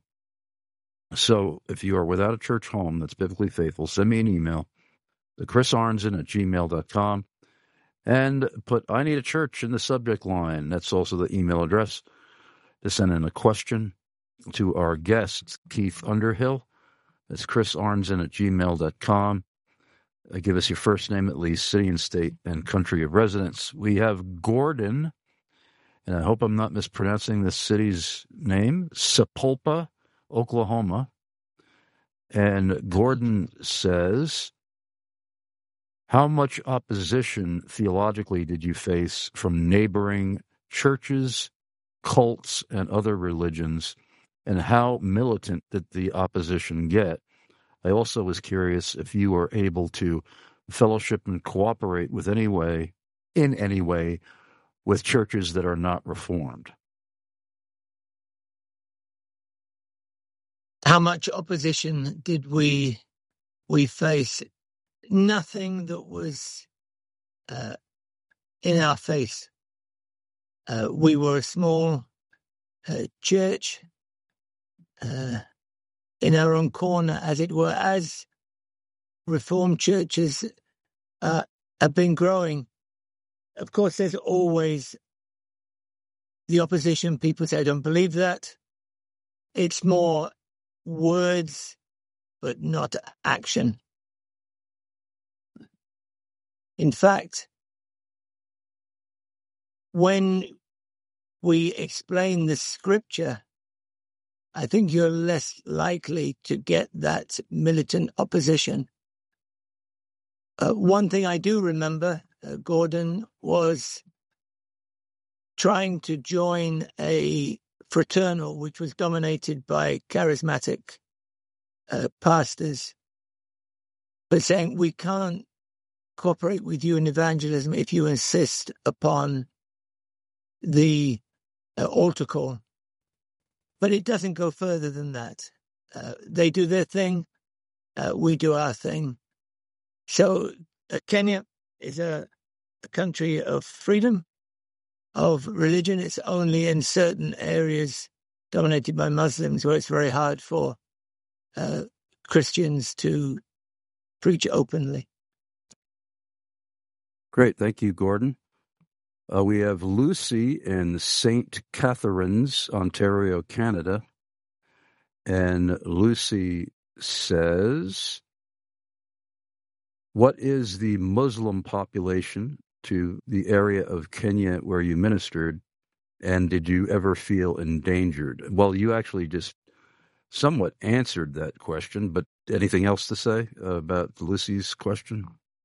So if you are without a church home that's biblically faithful, send me an email to chris arnzen at gmail dot com and put I need a church in the subject line. That's also the email address to send in a question to our guest, Keith Underhill. That's chris arnzen at gmail dot com. Uh, give us your first name at least, city and state, and country of residence. We have Gordon, and I hope I'm not mispronouncing this city's name, Sapulpa, Oklahoma. And Gordon says, how much opposition theologically did you face from neighboring churches, cults, and other religions, and how militant did the opposition get? I also was curious if you were able to fellowship and cooperate with any way, in any way, with churches that are not Reformed. How much opposition did we we face? Nothing that was uh, in our face. Uh, we were a small uh, church uh, in our own corner, as it were, as Reformed churches uh, have been growing. Of course, there's always the opposition. People say, I don't believe that. It's more words, but not action. In fact, when we explain the scripture, I think you're less likely to get that militant opposition. Uh, one thing I do remember, uh, Gordon, was trying to join a fraternal which was dominated by charismatic uh, pastors, but saying we can't cooperate with you in evangelism if you insist upon the uh, altar call. But it doesn't go further than that. Uh, they do their thing, uh, we do our thing. So uh, Kenya is a, a country of freedom, of religion. It's only in certain areas dominated by Muslims where it's very hard for uh, Christians to preach openly. Great. Thank you, Gordon. Uh, we have Lucy in Saint Catharines, Ontario, Canada. And Lucy says, what is the Muslim population to the area of Kenya where you ministered? And did you ever feel endangered? Well, you actually just somewhat answered that question, but anything else to say about Lucy's question?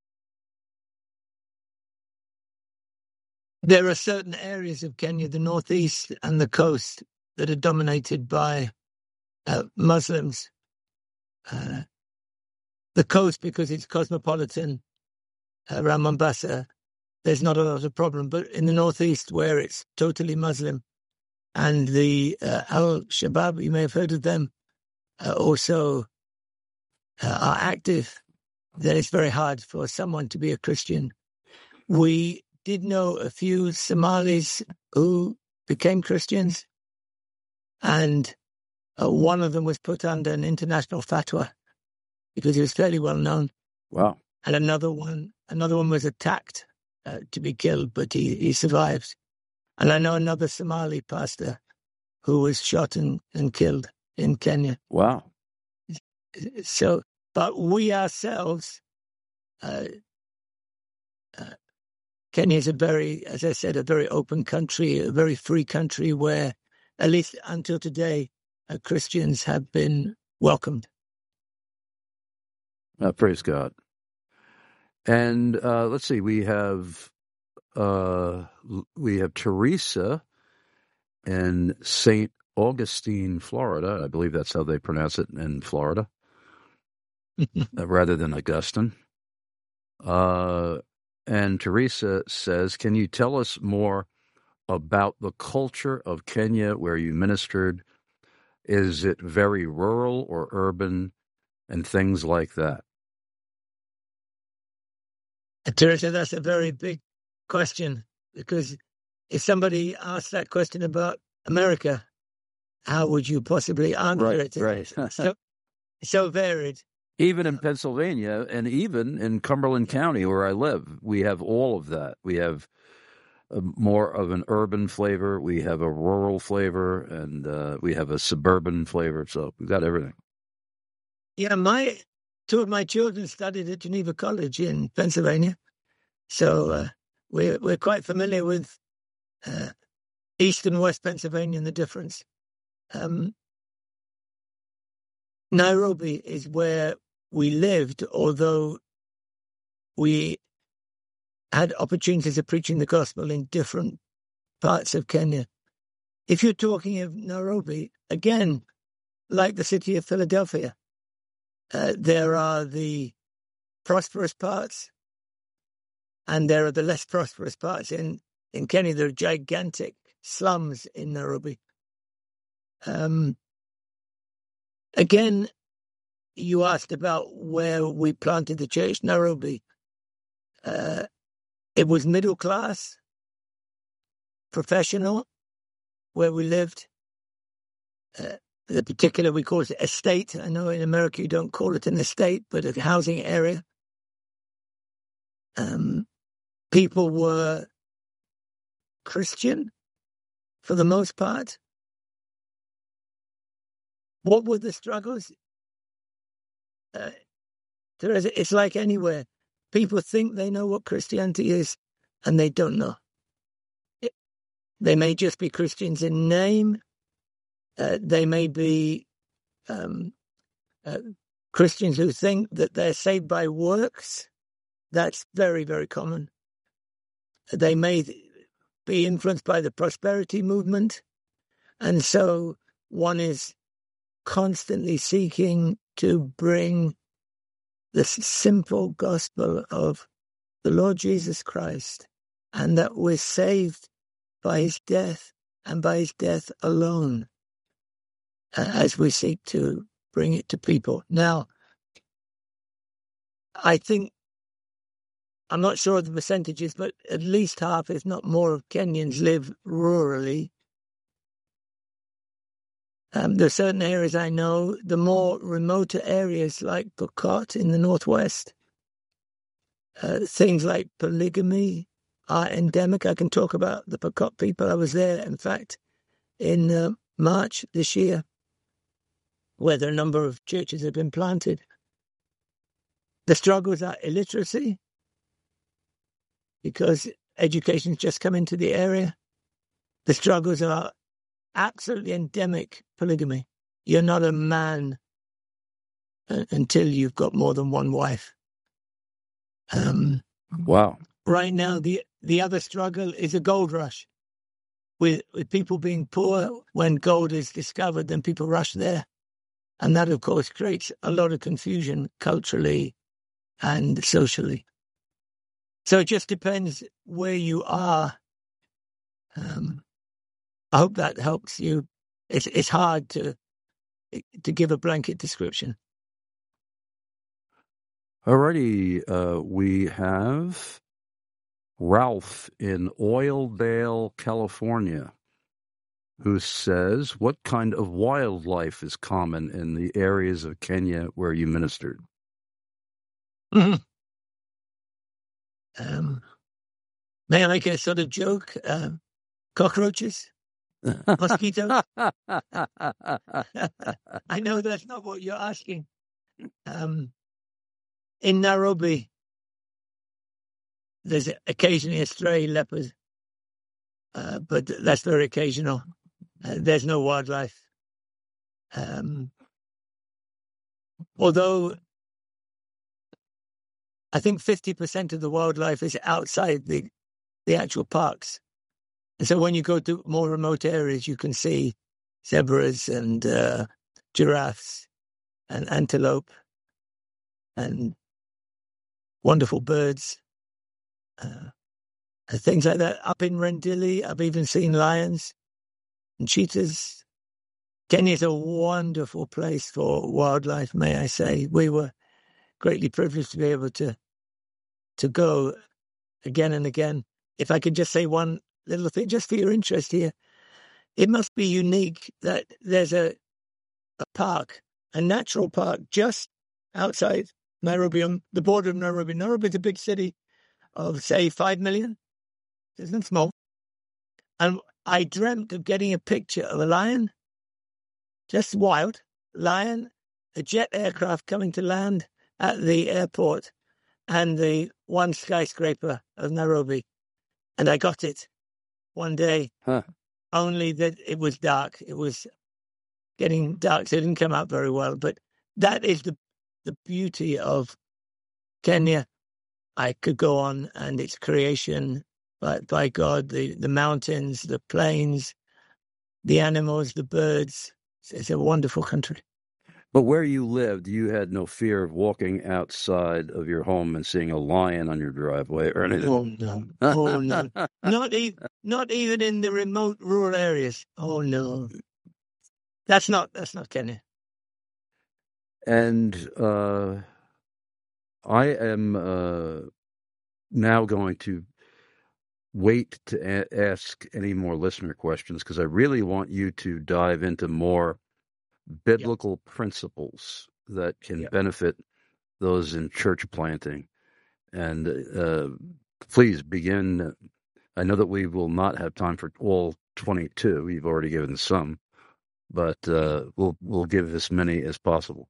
There are certain areas of Kenya, the northeast and the coast, that are dominated by uh, Muslims. Uh, the coast, because it's cosmopolitan, uh, around Mombasa, there's not a lot of problem. But in the northeast, where it's totally Muslim, and the uh, Al-Shabaab, you may have heard of them, uh, also uh, are active, then it's very hard for someone to be a Christian. We did know a few Somalis who became Christians, and uh, one of them was put under an international fatwa because he was fairly well known. Wow. And another one, another one was attacked uh, to be killed, but he, he survived. And I know another Somali pastor who was shot and, and killed in Kenya. Wow. So, but we ourselves, uh, uh, Kenya is a very, as I said, a very open country, a very free country where, at least until today, uh, Christians have been welcomed. Uh, praise God. And uh, let's see, we have uh, we have Teresa in Saint Augustine, Florida. I believe that's how they pronounce it in Florida, uh, rather than Augustine. Uh, and Teresa says, can you tell us more about the culture of Kenya where you ministered? Is it very rural or urban and things like that? Teresa, that's a very big question, because if somebody asked that question about America, how would you possibly answer right, it? Right, so, so varied. Even in Pennsylvania, and even in Cumberland County, where I live, we have all of that. We have a, more of an urban flavor, we have a rural flavor, and uh, we have a suburban flavor. So we've got everything. Yeah, my two of my children studied at Geneva College in Pennsylvania, so uh, we're we're quite familiar with uh, East and West Pennsylvania and the difference. Um, Nairobi is where we lived, although we had opportunities of preaching the gospel in different parts of Kenya. If you're talking of Nairobi, again, like the city of Philadelphia, Uh, there are the prosperous parts, and there are the less prosperous parts. In, in Kenya, there are gigantic slums in Nairobi. Um, again, you asked about where we planted the church, Nairobi. Uh, it was middle class, professional, where we lived. Uh, the particular, we call it estate. I know in America you don't call it an estate, but a housing area. Um, people were Christian for the most part. What were the struggles? Uh, there is, it's like anywhere. People think they know what Christianity is, and they don't know. It, they may just be Christians in name. Uh, they may be um, uh, Christians who think that they're saved by works. That's very, very common. They may be influenced by the prosperity movement. And so one is constantly seeking to bring the simple gospel of the Lord Jesus Christ, and that we're saved by his death and by his death alone, uh, as we seek to bring it to people. Now, I think, I'm not sure of the percentages, but at least half, if not more, of Kenyans live rurally. Um, there are certain areas I know, the more remote areas like Pokot in the northwest, uh, things like polygamy are endemic. I can talk about the Pokot people. I was there, in fact, in uh, March this year, where there are a number of churches have been planted. The struggles are illiteracy, because education's just come into the area. The struggles are absolutely endemic polygamy. You're not a man uh, until you've got more than one wife. Um, wow. Right now, the the other struggle is a gold rush. With, with people being poor, when gold is discovered, then people rush there. And that, of course, creates a lot of confusion culturally and socially. So it just depends where you are. Um, I hope that helps you. It's it's hard to to give a blanket description. Alrighty, uh, we have Ralph in Oildale, California, who says, what kind of wildlife is common in the areas of Kenya where you ministered? Mm-hmm. Um, may I make a sort of joke? Um, cockroaches? Mosquitoes? I know that's not what you're asking. Um, in Nairobi, there's occasionally a stray leopard, uh, but that's very occasional. Uh, there's no wildlife. Um, although I think fifty percent of the wildlife is outside the, the actual parks. And so when you go to more remote areas, you can see zebras and uh, giraffes and antelope and wonderful birds, uh, and things like that. Up in Rendili, I've even seen lions and cheetahs. Kenya is a wonderful place for wildlife, may I say. We were greatly privileged to be able to to go again and again. If I could just say one little thing, just for your interest here, it must be unique that there's a, a park, a natural park, just outside Nairobi, on the border of Nairobi. Nairobi is a big city of, say, five million. It isn't small. And I dreamt of getting a picture of a lion, just wild lion, a jet aircraft coming to land at the airport, and the one skyscraper of Nairobi. And I got it one day, huh. only that it was dark. It was getting dark, so it didn't come out very well. But that is the the beauty of Kenya. I could go on, and its creation by, by God, the, the mountains, the plains, the animals, the birds. It's, it's a wonderful country. But where you lived, you had no fear of walking outside of your home and seeing a lion on your driveway or anything. Oh no! Oh no! Not even not even in the remote rural areas. Oh no! That's not that's not Kenya. And uh, I am uh, now going to wait to a- ask any more listener questions because I really want you to dive into more biblical yep. principles that can yep. benefit those in church planting. And uh, please begin. I know that we will not have time for all twenty-two. You've already given some, but uh, we'll we'll give as many as possible.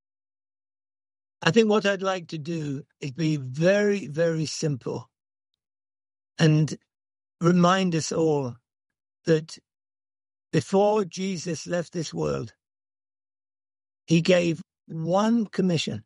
I think what I'd like to do is be very, very simple and remind us all that before Jesus left this world, he gave one commission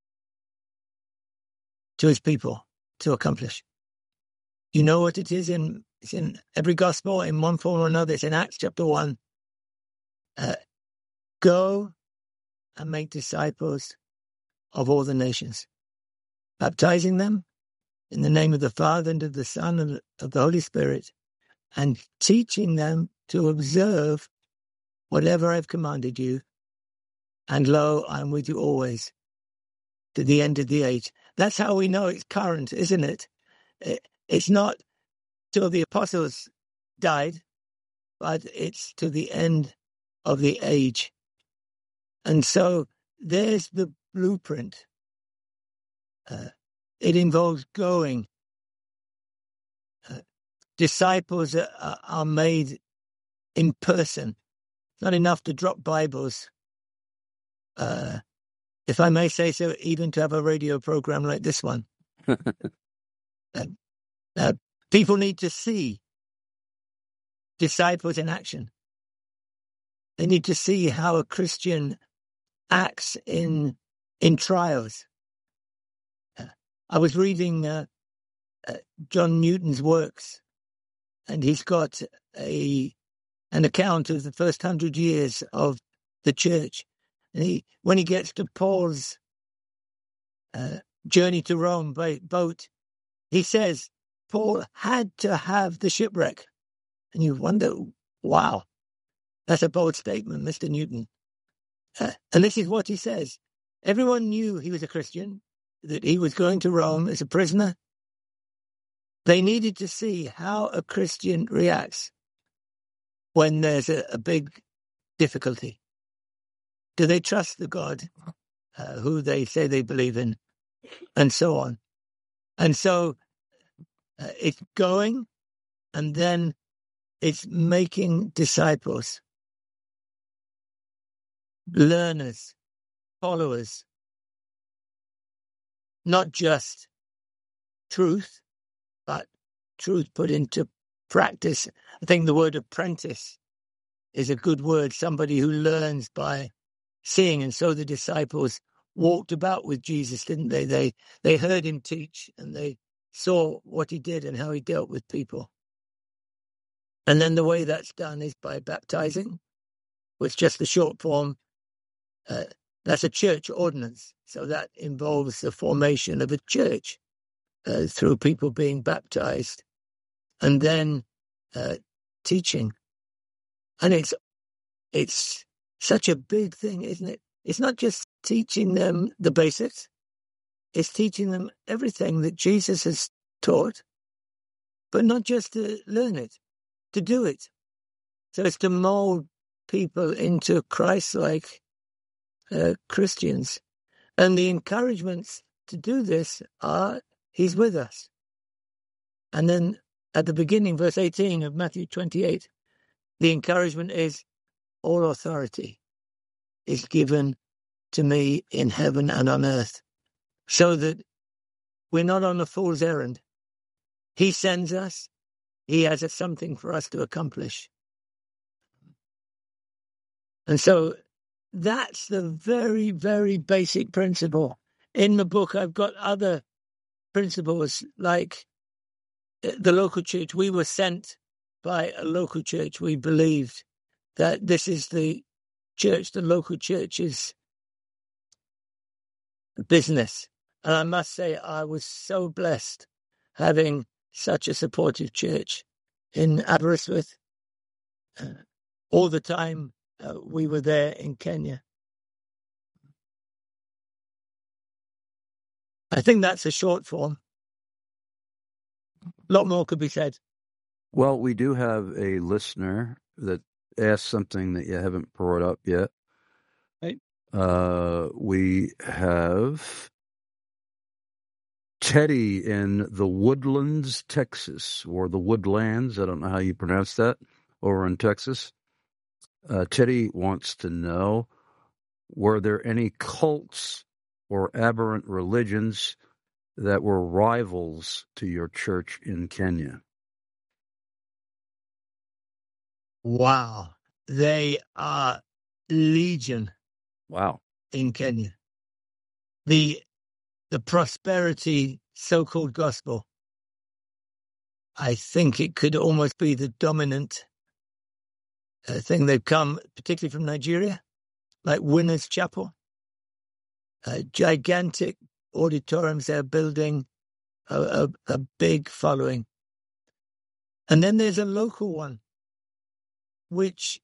to his people to accomplish. You know what it is in it's in every gospel in one form or another. It's in Acts chapter one. Uh, go and make disciples of all the nations, baptizing them in the name of the Father and of the Son and of the Holy Spirit, and teaching them to observe whatever I've commanded you. And lo, I'm with you always to the end of the age. That's how we know it's current, isn't it? It's not till the apostles died, but it's to the end of the age. And so there's the blueprint. Uh, it involves going. Uh, disciples are, are made in person. It's not enough to drop Bibles. Uh, if I may say so, even to have a radio program like this one. uh, uh, people need to see disciples in action. They need to see how a Christian acts in in trials. Uh, I was reading uh, uh, John Newton's works, and he's got a an account of the first hundred years of the church. And he, when he gets to Paul's uh, journey to Rome by boat, he says Paul had to have the shipwreck. And you wonder, wow, that's a bold statement, Mister Newton. Uh, and this is what he says. Everyone knew he was a Christian, that he was going to Rome as a prisoner. They needed to see how a Christian reacts when there's a, a big difficulty. Do they trust the God uh, who they say they believe in, and so on? And so uh, it's going, and then it's making disciples, learners, followers, not just truth, but truth put into practice. I think the word apprentice is a good word, somebody who learns by seeing. And so the disciples walked about with Jesus, didn't they? They they heard him teach, and they saw what he did and how he dealt with people. And then the way that's done is by baptizing, which just the short form, uh, that's a church ordinance. So that involves the formation of a church uh, through people being baptized, and then uh, teaching. And it's it's such a big thing, isn't it? It's not just teaching them the basics. It's teaching them everything that Jesus has taught, but not just to learn it, to do it. So it's to mold people into Christ-like uh, Christians. And the encouragements to do this are, he's with us. And then at the beginning, verse eighteen of Matthew twenty-eight, the encouragement is, all authority is given to me in heaven and on earth, so that we're not on a fool's errand. He sends us. He has something for us to accomplish. And so that's the very, very basic principle. In the book, I've got other principles like the local church. We were sent by a local church. We believed that this is the church, the local church is business. And I must say, I was so blessed having such a supportive church in Aberystwyth. Uh, all the time uh, we were there in Kenya. I think that's a short form. A lot more could be said. Well, we do have a listener that asked something that you haven't brought up yet. Right. Uh, we have Teddy in the Woodlands, Texas, or the Woodlands. I don't know how you pronounce that, over in Texas. Uh, Teddy wants to know, were there any cults or aberrant religions that were rivals to your church in Kenya? Wow. They are legion. Wow. In Kenya. The the prosperity so-called gospel, I think it could almost be the dominant uh, thing. They've come, particularly from Nigeria, like Winners Chapel, uh, gigantic auditoriums they're building, a, a, a big following. And then there's a local one, which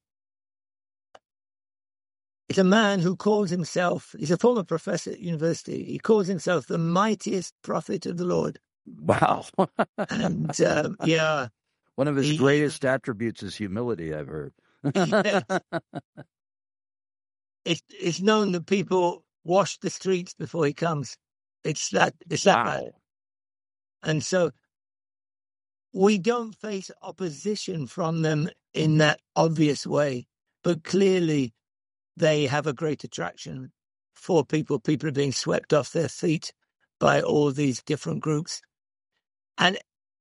is a man who calls himself, he's a former professor at university, he calls himself the mightiest prophet of the Lord. Wow. And, um, yeah. One of his he, greatest attributes is humility, I've heard. Yes. It, it's known that people wash the streets before he comes. It's that, it's that wow. bad. And so we don't face opposition from them in that obvious way, but clearly they have a great attraction for people. People are being swept off their feet by all these different groups. And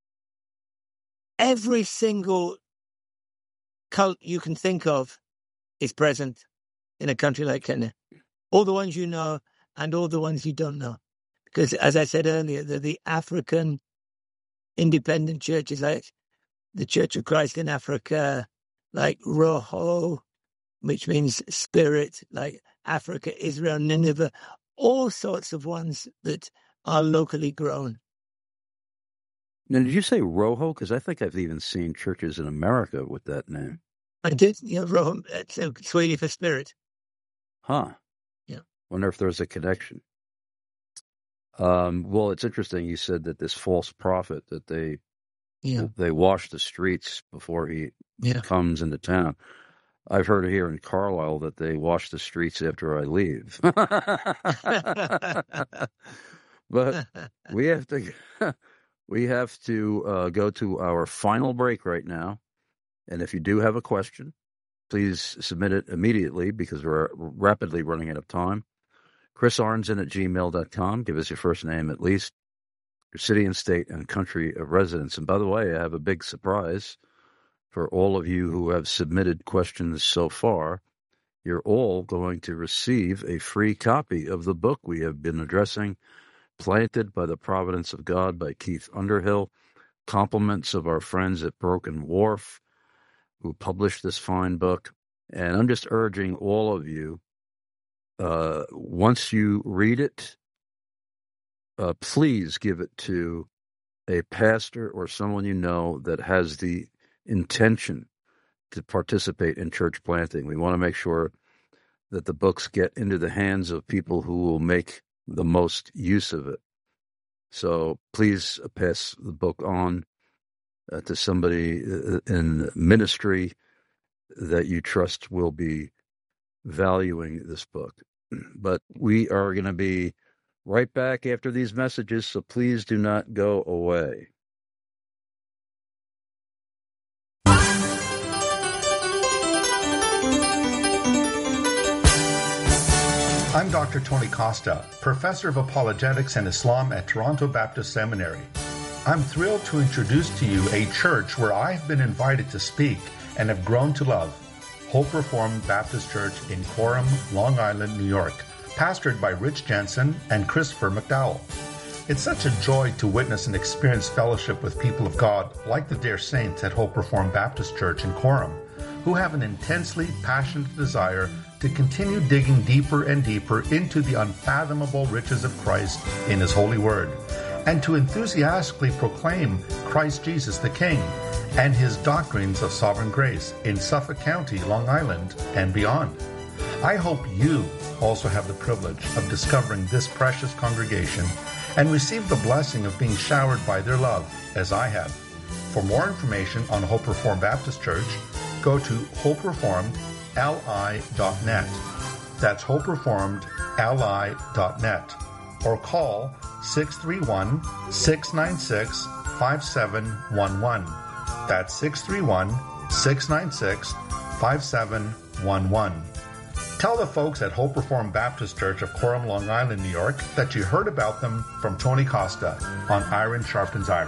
every single cult you can think of is present in a country like Kenya. All the ones you know and all the ones you don't know. Because, as I said earlier, they're the African independent churches, like the Church of Christ in Africa, like Roho, which means spirit, like Africa, Israel, Nineveh, all sorts of ones that are locally grown. Now, did you say Roho? Because I think I've even seen churches in America with that name. I did, you know, Roho, it's uh, Swahili for spirit. Huh. Yeah. Wonder if there's a connection. Um, well, it's interesting. You said that this false prophet, that they yeah. they wash the streets before he yeah. comes into town. I've heard here in Carlisle that they wash the streets after I leave. But we have to we have to uh, go to our final break right now. And if you do have a question, please submit it immediately because we're rapidly running out of time. Chris Arnzen at gmail dot com. Give us your first name at least, your city and state and country of residence. And by the way, I have a big surprise for all of you who have submitted questions so far. You're all going to receive a free copy of the book we have been addressing, Planted by the Providence of God by Keith Underhill. Compliments of our friends at Broken Wharf who published this fine book. And I'm just urging all of you, uh, once you read it, uh, please give it to a pastor or someone you know that has the intention to participate in church planting. We want to make sure that the books get into the hands of people who will make the most use of it. So please pass the book on uh, to somebody in ministry that you trust will be valuing this book. But we are going to be right back after these messages, so please do not go away. I'm Doctor Tony Costa, Professor of Apologetics and Islam at Toronto Baptist Seminary. I'm thrilled to introduce to you a church where I've been invited to speak and have grown to love, Hope Reformed Baptist Church in Coram, Long Island, New York, pastored by Rich Jensen and Christopher McDowell. It's such a joy to witness and experience fellowship with people of God like the dear saints at Hope Reformed Baptist Church in Coram. who have an intensely passionate desire to continue digging deeper and deeper into the unfathomable riches of Christ in His holy word, and to enthusiastically proclaim Christ Jesus the King and His doctrines of sovereign grace in Suffolk County, Long Island, and beyond. I hope you also have the privilege of discovering this precious congregation and receive the blessing of being showered by their love, as I have. For more information on Hope Reformed Baptist Church, go to hope reformed l i dot net. That's hope reformed l i dot net. Or call six three one, six nine six, five seven one one. That's six three one, six nine six, five seven one one. Tell the folks at Hope Reformed Baptist Church of Coram, Long Island, New York, that you heard about them from Tony Costa on Iron Sharpens Iron.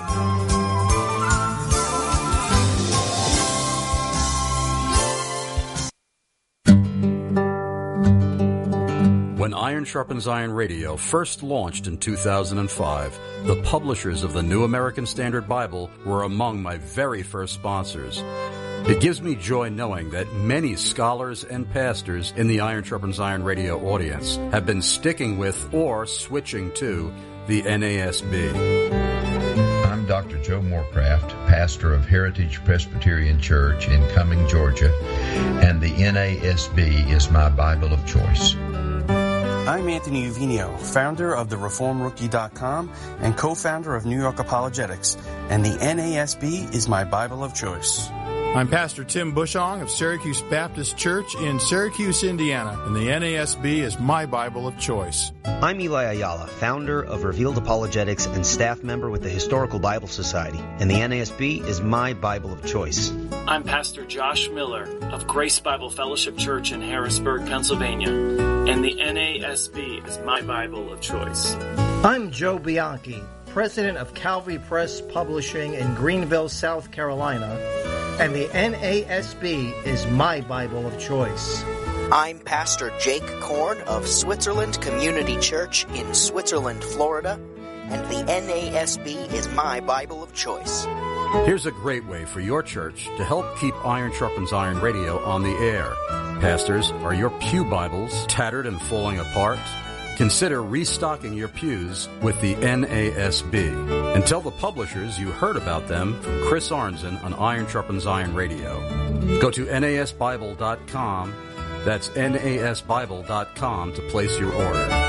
When Iron Sharpens Iron Radio first launched in two thousand five, the publishers of the New American Standard Bible were among my very first sponsors. It gives me joy knowing that many scholars and pastors in the Iron Sharpens Iron Radio audience have been sticking with or switching to the N A S B. I'm Doctor Joe Morecraft, pastor of Heritage Presbyterian Church in Cumming, Georgia, and the N A S B is my Bible of choice. I'm Anthony Uvinio, founder of the reform rookie dot com and co-founder of New York Apologetics, and the N A S B is my Bible of choice. I'm Pastor Tim Bushong of Syracuse Baptist Church in Syracuse, Indiana, and the N A S B is my Bible of choice. I'm Eli Ayala, founder of Revealed Apologetics and staff member with the Historical Bible Society, and the N A S B is my Bible of choice. I'm Pastor Josh Miller of Grace Bible Fellowship Church in Harrisburg, Pennsylvania, and the N A S B is my Bible of choice. I'm Joe Bianchi, president of Calvary Press Publishing in Greenville, South Carolina, and the N A S B is my Bible of choice. I'm Pastor Jake Korn of Switzerland Community Church in Switzerland, Florida, and the N A S B is my Bible of choice. Here's a great way for your church to help keep Iron Sharpens Iron Radio on the air. Pastors, are your pew Bibles tattered and falling apart? Consider restocking your pews with the N A S B. And tell the publishers you heard about them from Chris Arnzen on Iron Sharpens Iron Radio. Go to N A S Bible dot com. That's N A S Bible dot com to place your order.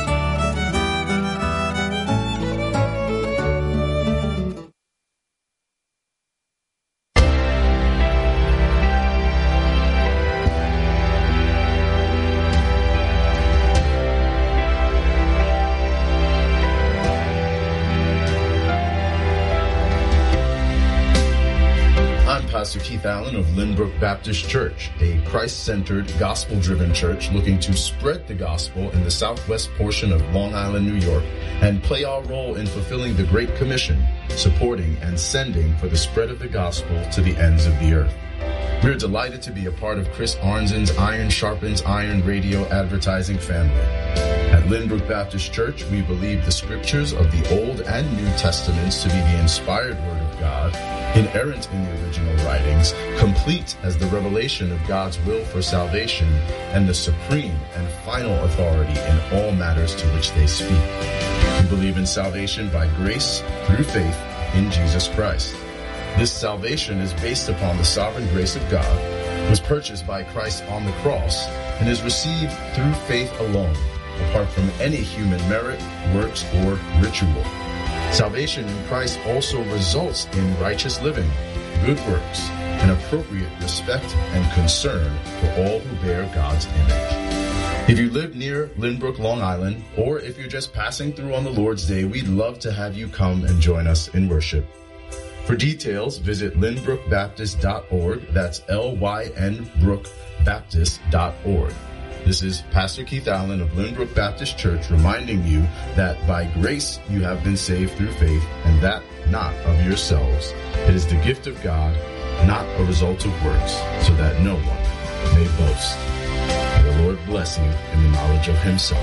Pastor Keith Allen of Lynbrook Baptist Church, a Christ-centered, gospel-driven church looking to spread the gospel in the southwest portion of Long Island, New York, and play our role in fulfilling the Great Commission, supporting and sending for the spread of the gospel to the ends of the earth. We're delighted to be a part of Chris Arnzen's Iron Sharpens Iron radio advertising family. At Lynbrook Baptist Church, we believe the scriptures of the Old and New Testaments to be the inspired Word of God, inerrant in the original writings, complete as the revelation of God's will for salvation, and the supreme and final authority in all matters to which they speak. We believe in salvation by grace through faith in Jesus Christ. This salvation is based upon the sovereign grace of God, was purchased by Christ on the cross, and is received through faith alone, apart from any human merit, works, or ritual. Salvation in Christ also results in righteous living, good works, and appropriate respect and concern for all who bear God's image. If you live near Lynbrook, Long Island, or if you're just passing through on the Lord's Day, we'd love to have you come and join us in worship. For details, visit lynbrook baptist dot org. That's L Y N brook baptist dot org. This is Pastor Keith Allen of Lynbrook Baptist Church reminding you that by grace you have been saved through faith, and that not of yourselves. It is the gift of God, not a result of works, so that no one may boast. May the Lord bless you in the knowledge of Himself.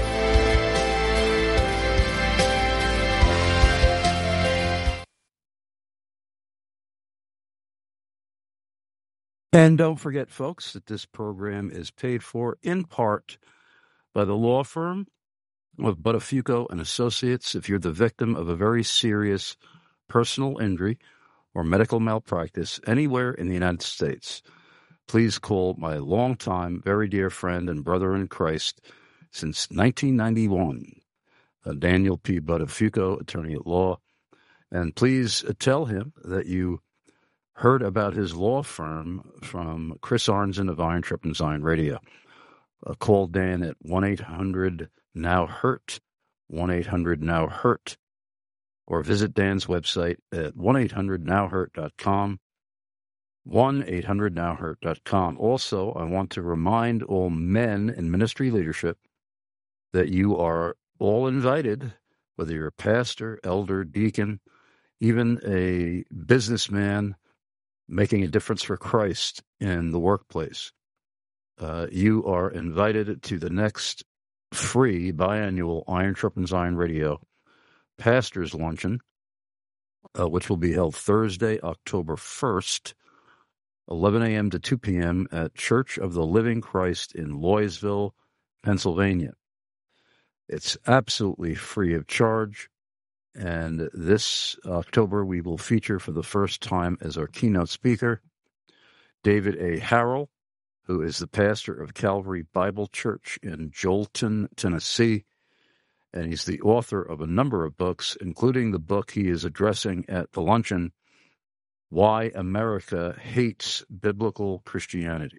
And don't forget, folks, that this program is paid for in part by the law firm of Buttafuoco and Associates. If you're the victim of a very serious personal injury or medical malpractice anywhere in the United States, please call my longtime, very dear friend and brother in Christ since nineteen ninety-one, uh, Daniel P. Buttafuoco, attorney at law. And please uh, tell him that you heard about his law firm from Chris Arnzen of Iron Sharpens Iron Radio. Uh, call Dan at one eight hundred now hurt, one eight hundred now hurt, or visit Dan's website at one eight hundred now hurt dot com, one eight hundred now hurt dot com. Also, I want to remind all men in ministry leadership that you are all invited, whether you're a pastor, elder, deacon, even a businessman making a difference for Christ in the workplace. Uh, you are invited to the next free biannual Iron Sharpens Iron Radio Pastors Luncheon, uh, which will be held Thursday, October first, eleven a.m. to two p.m. at Church of the Living Christ in Loysville, Pennsylvania. It's absolutely free of charge. And this October, we will feature for the first time as our keynote speaker, David A. Harrell, who is the pastor of Calvary Bible Church in Jolton, Tennessee. And he's the author of a number of books, including the book he is addressing at the luncheon, Why America Hates Biblical Christianity.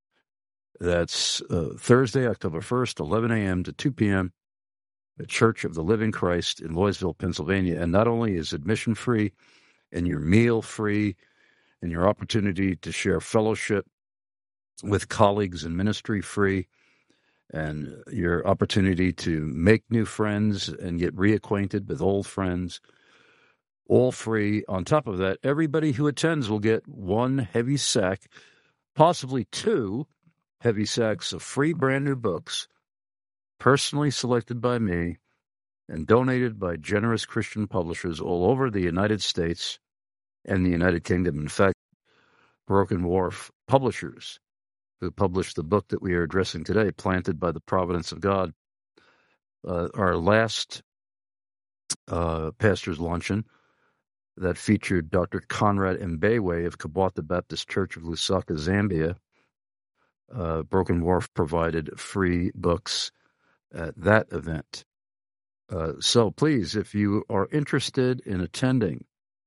That's uh, Thursday, October first, eleven a.m. to two p.m. the Church of the Living Christ in Loysville, Pennsylvania. And not only is admission free and your meal free and your opportunity to share fellowship with colleagues in ministry free and your opportunity to make new friends and get reacquainted with old friends, all free. On top of that, everybody who attends will get one heavy sack, possibly two heavy sacks of free brand new books, personally selected by me and donated by generous Christian publishers all over the United States and the United Kingdom. In fact, Broken Wharf Publishers, who published the book that we are addressing today, Planted by the Providence of God, uh, our last uh, pastor's luncheon that featured Doctor Conrad Mbewe of Kabwata Baptist Church of Lusaka, Zambia. Uh, Broken Wharf provided free books at that event. Uh, so please, if you are interested in attending,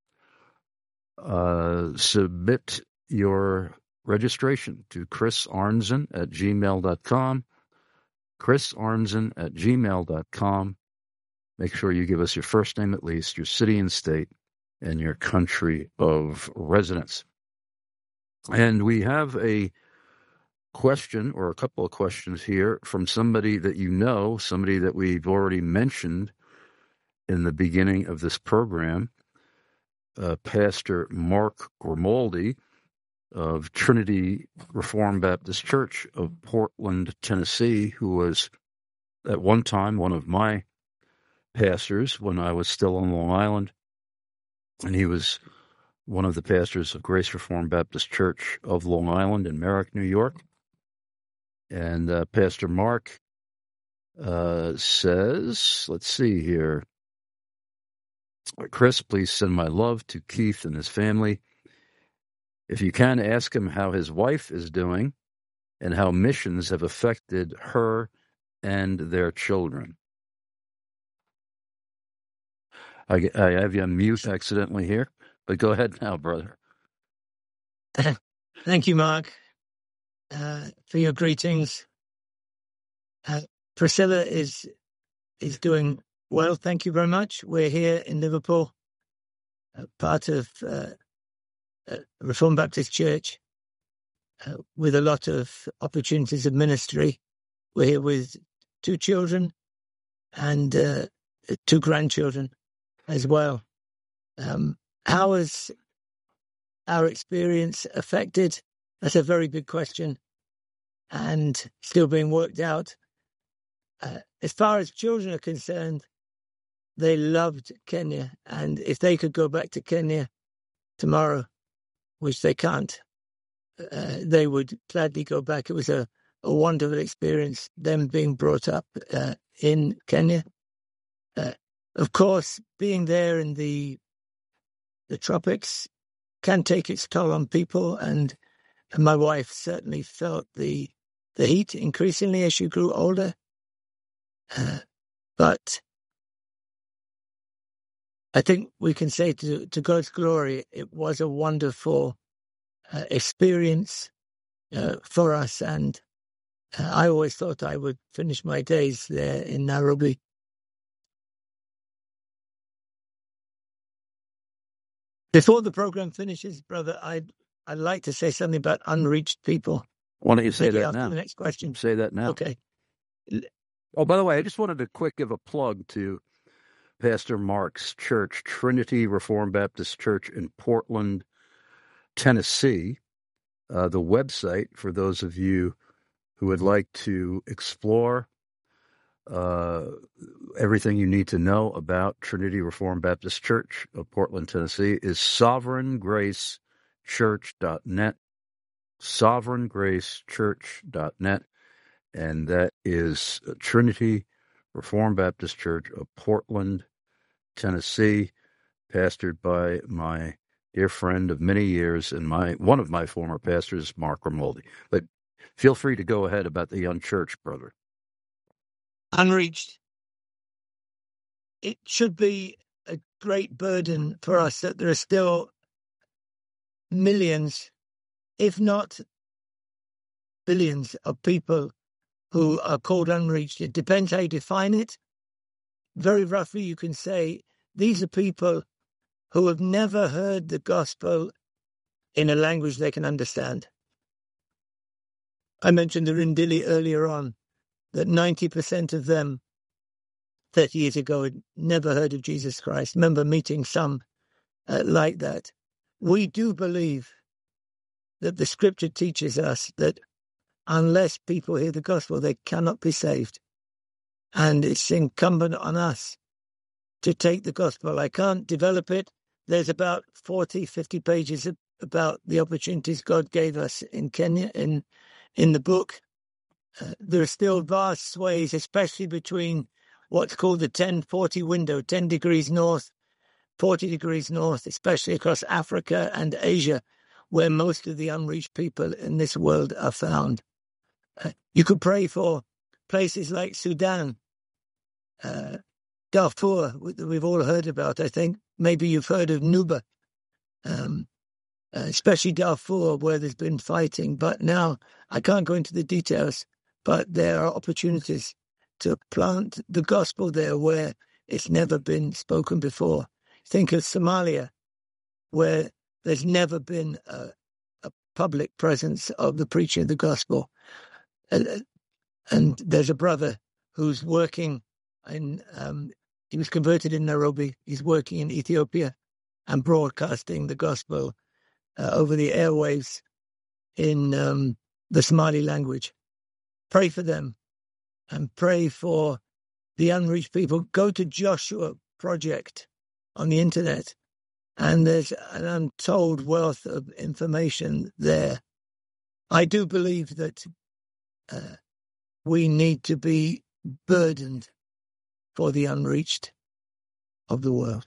uh, submit your registration to Chris Arnzen at gmail dot com, Chris Arnzen at gmail dot com. Make sure you give us your first name at least, your city and state, and your country of residence. And we have a question or a couple of questions here from somebody that you know, somebody that we've already mentioned in the beginning of this program, uh, Pastor Mark Grimaldi of Trinity Reformed Baptist Church of Portland, Tennessee, who was at one time one of my pastors when I was still on Long Island, and he was one of the pastors of Grace Reformed Baptist Church of Long Island in Merrick, New York. And uh, Pastor Mark uh, says, let's see here, Chris, please send my love to Keith and his family. If you can, ask him how his wife is doing and how missions have affected her and their children. I, I have you on mute accidentally here, but go ahead now, brother. Thank you, Mark. Uh, for your greetings. Uh, Priscilla is is doing well, thank you very much. We're here in Liverpool, uh, part of uh, uh, Reformed Baptist Church, uh, with a lot of opportunities of ministry. We're here with two children and uh, two grandchildren as well. Um, how has our experience affected? That's a very big question and still being worked out. Uh, as far as children are concerned, they loved Kenya. And if they could go back to Kenya tomorrow, which they can't, uh, they would gladly go back. It was a, a wonderful experience, them being brought up uh, in Kenya. Uh, of course, being there in the the tropics can take its toll on people, and, and my wife certainly felt the the heat increasingly as she grew older. Uh, but I think we can say to, to God's glory, it was a wonderful uh, experience uh, for us. And uh, I always thought I would finish my days there in Nairobi. Before the program finishes, brother, I'd, I'd like to say something about unreached people. Why don't you say Maybe that after now? the next question. Say that now. Okay. Oh, by the way, I just wanted to quick give a plug to Pastor Mark's church, Trinity Reformed Baptist Church in Portland, Tennessee. Uh, the website, for those of you who would like to explore uh, everything you need to know about Trinity Reformed Baptist Church of Portland, Tennessee, is sovereign grace church dot net, sovereign grace church dot net, and that is Trinity Reformed Baptist Church of Portland, Tennessee, pastored by my dear friend of many years and my one of my former pastors, Mark Romoldi. But feel free to go ahead about the unchurched, brother. Unreached. It should be a great burden for us that there are still millions, if not billions, of people who are called unreached. It depends how you define it. Very roughly, you can say these are people who have never heard the gospel in a language they can understand. I mentioned the Rindili earlier on, that ninety percent of them thirty years ago had never heard of Jesus Christ. Remember meeting some uh, like that. We do believe that the scripture teaches us that unless people hear the gospel, they cannot be saved. And it's incumbent on us to take the gospel. I can't develop it. There's about forty, fifty pages about the opportunities God gave us in Kenya in, in the book. Uh, there are still vast sways, especially between what's called the ten forty window, ten degrees north, forty degrees north, especially across Africa and Asia, where most of the unreached people in this world are found. Uh, you could pray for places like Sudan, uh, Darfur, that we've all heard about, I think. Maybe you've heard of Nuba, um, uh, especially Darfur, where there's been fighting. But now, I can't go into the details, but there are opportunities to plant the gospel there where it's never been spoken before. Think of Somalia, where there's never been a, a public presence of the preaching of the gospel. Uh, and there's a brother who's working in, um, he was converted in Nairobi. He's working in Ethiopia and broadcasting the gospel uh, over the airwaves in um, the Somali language. Pray for them and pray for the unreached people. Go to Joshua Project on the internet, and there's an untold wealth of information there. I do believe that uh, we need to be burdened for the unreached of the world.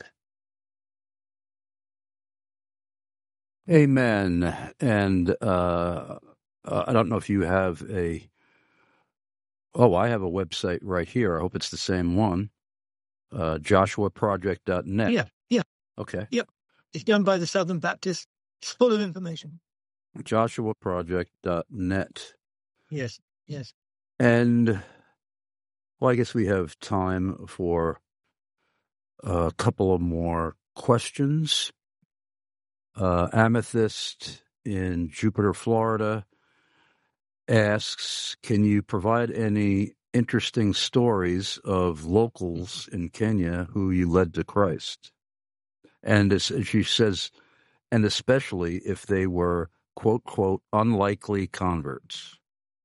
Amen. And uh, uh, I don't know if you have a, oh, I have a website right here. I hope it's the same one, uh, joshua project dot net. Yeah, yeah. Okay. Yep. It's done by the Southern Baptists. It's full of information. joshua project dot net. Yes, yes. And, well, I guess we have time for a couple of more questions. Uh, Amethyst in Jupiter, Florida asks, can you provide any interesting stories of locals in Kenya who you led to Christ? And as she says, and especially if they were, quote, quote, unlikely converts.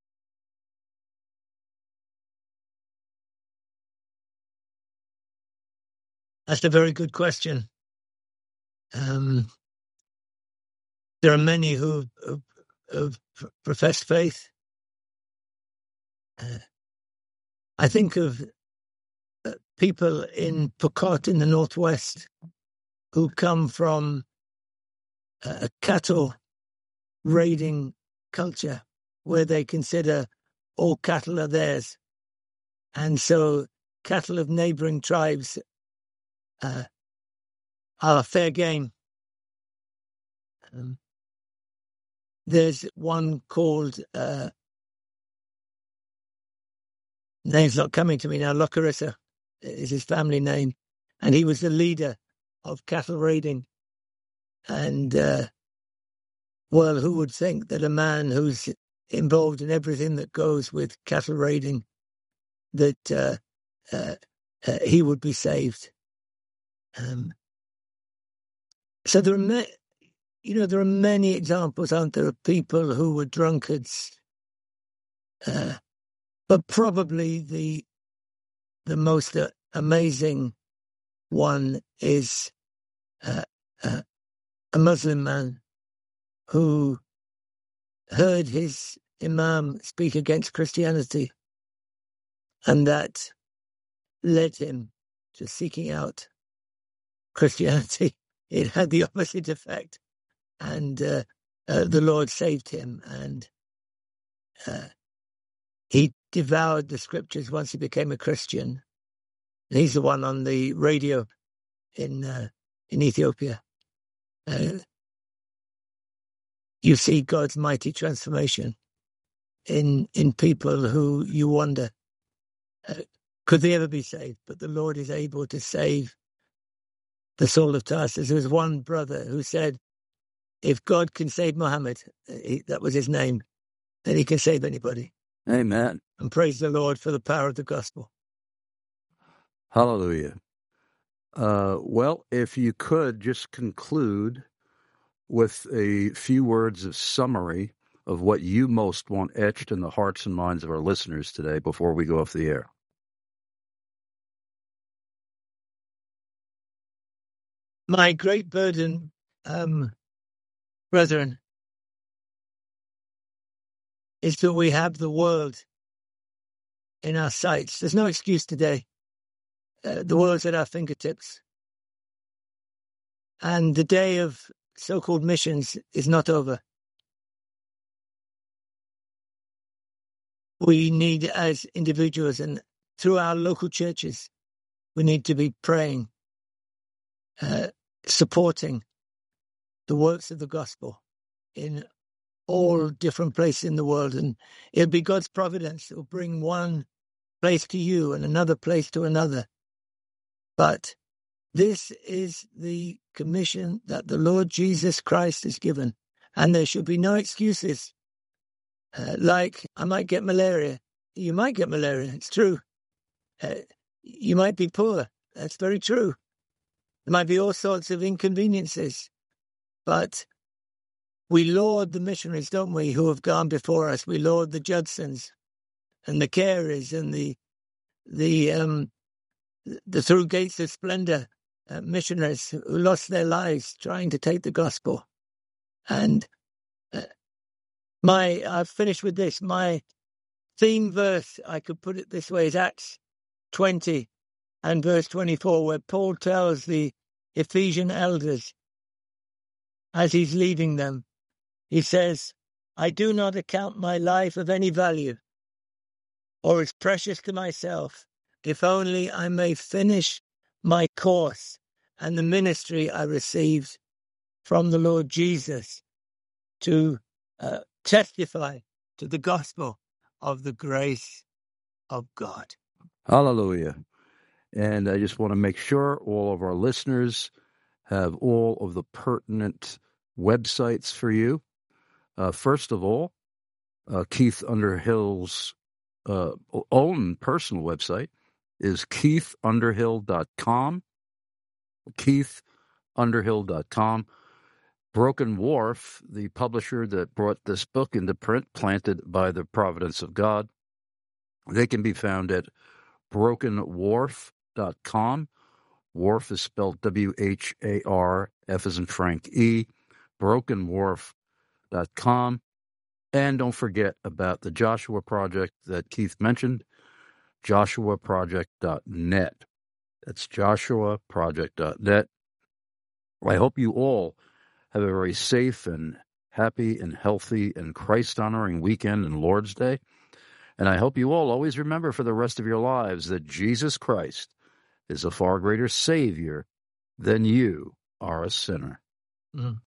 That's a very good question. Um, there are many who have of pr- professed faith. Uh, I think of uh, people in Pokot in the northwest who come from a cattle raiding culture where they consider all cattle are theirs. And so cattle of neighboring tribes uh, are fair game. Um, there's one called, uh, name's not coming to me now, Locarissa is his family name. And he was the leader of cattle raiding. And, uh, well, who would think that a man who's involved in everything that goes with cattle raiding, that uh, uh, uh, he would be saved? Um, so there are, ma- you know, there are many examples, aren't there, of people who were drunkards. Uh, but probably the the most uh, amazing one is uh, uh, a Muslim man who heard his imam speak against Christianity, and that led him to seeking out Christianity. It had the opposite effect, and uh, uh, the Lord saved him, and uh, he devoured the scriptures once he became a Christian. And he's the one on the radio in uh, in Ethiopia. Uh, you see God's mighty transformation in in people who you wonder, uh, could they ever be saved? But the Lord is able to save the Saul of Tarsus. There was one brother who said, if God can save Muhammad, he, that was his name, then he can save anybody. Amen. And praise the Lord for the power of the gospel. Hallelujah. Uh, well, if you could just conclude with a few words of summary of what you most want etched in the hearts and minds of our listeners today before we go off the air. My great burden, um, brethren, is that we have the world in our sights. There's no excuse today. Uh, the world's at our fingertips. And the day of so-called missions is not over. We need, as individuals and through our local churches, we need to be praying, uh, supporting the works of the gospel in all different places in the world. And it'll be God's providence that will bring one place to you and another place to another. But this is the commission that the Lord Jesus Christ has given. And there should be no excuses. Uh, like, I might get malaria. You might get malaria. It's true. Uh, you might be poor. That's very true. There might be all sorts of inconveniences. But we laud the missionaries, don't we, who have gone before us. We laud the Judsons and the Careys and the the um, the Through Gates of Splendor uh, missionaries who lost their lives trying to take the gospel. And uh, my, I've finished with this. My theme verse, I could put it this way, is Acts twenty and verse twenty-four, where Paul tells the Ephesian elders as he's leaving them, he says, I do not account my life of any value or as precious to myself, if only I may finish my course and the ministry I received from the Lord Jesus to uh, testify to the gospel of the grace of God. Hallelujah. And I just want to make sure all of our listeners have all of the pertinent websites for you. Uh, first of all, uh, Keith Underhill's uh, own personal website is keith underhill dot com. keith underhill dot com. Broken Wharf, the publisher that brought this book into print, Planted by the Providence of God, they can be found at broken wharf dot com. Wharf is spelled W H A R, F as in Frank E, broken wharf dot com. And don't forget about the Joshua Project that Keith mentioned, joshua project dot net. That's joshua project dot net. I hope you all have a very safe and happy and healthy and Christ-honoring weekend and Lord's Day. And I hope you all always remember for the rest of your lives that Jesus Christ is a far greater Savior than you are a sinner. Mm.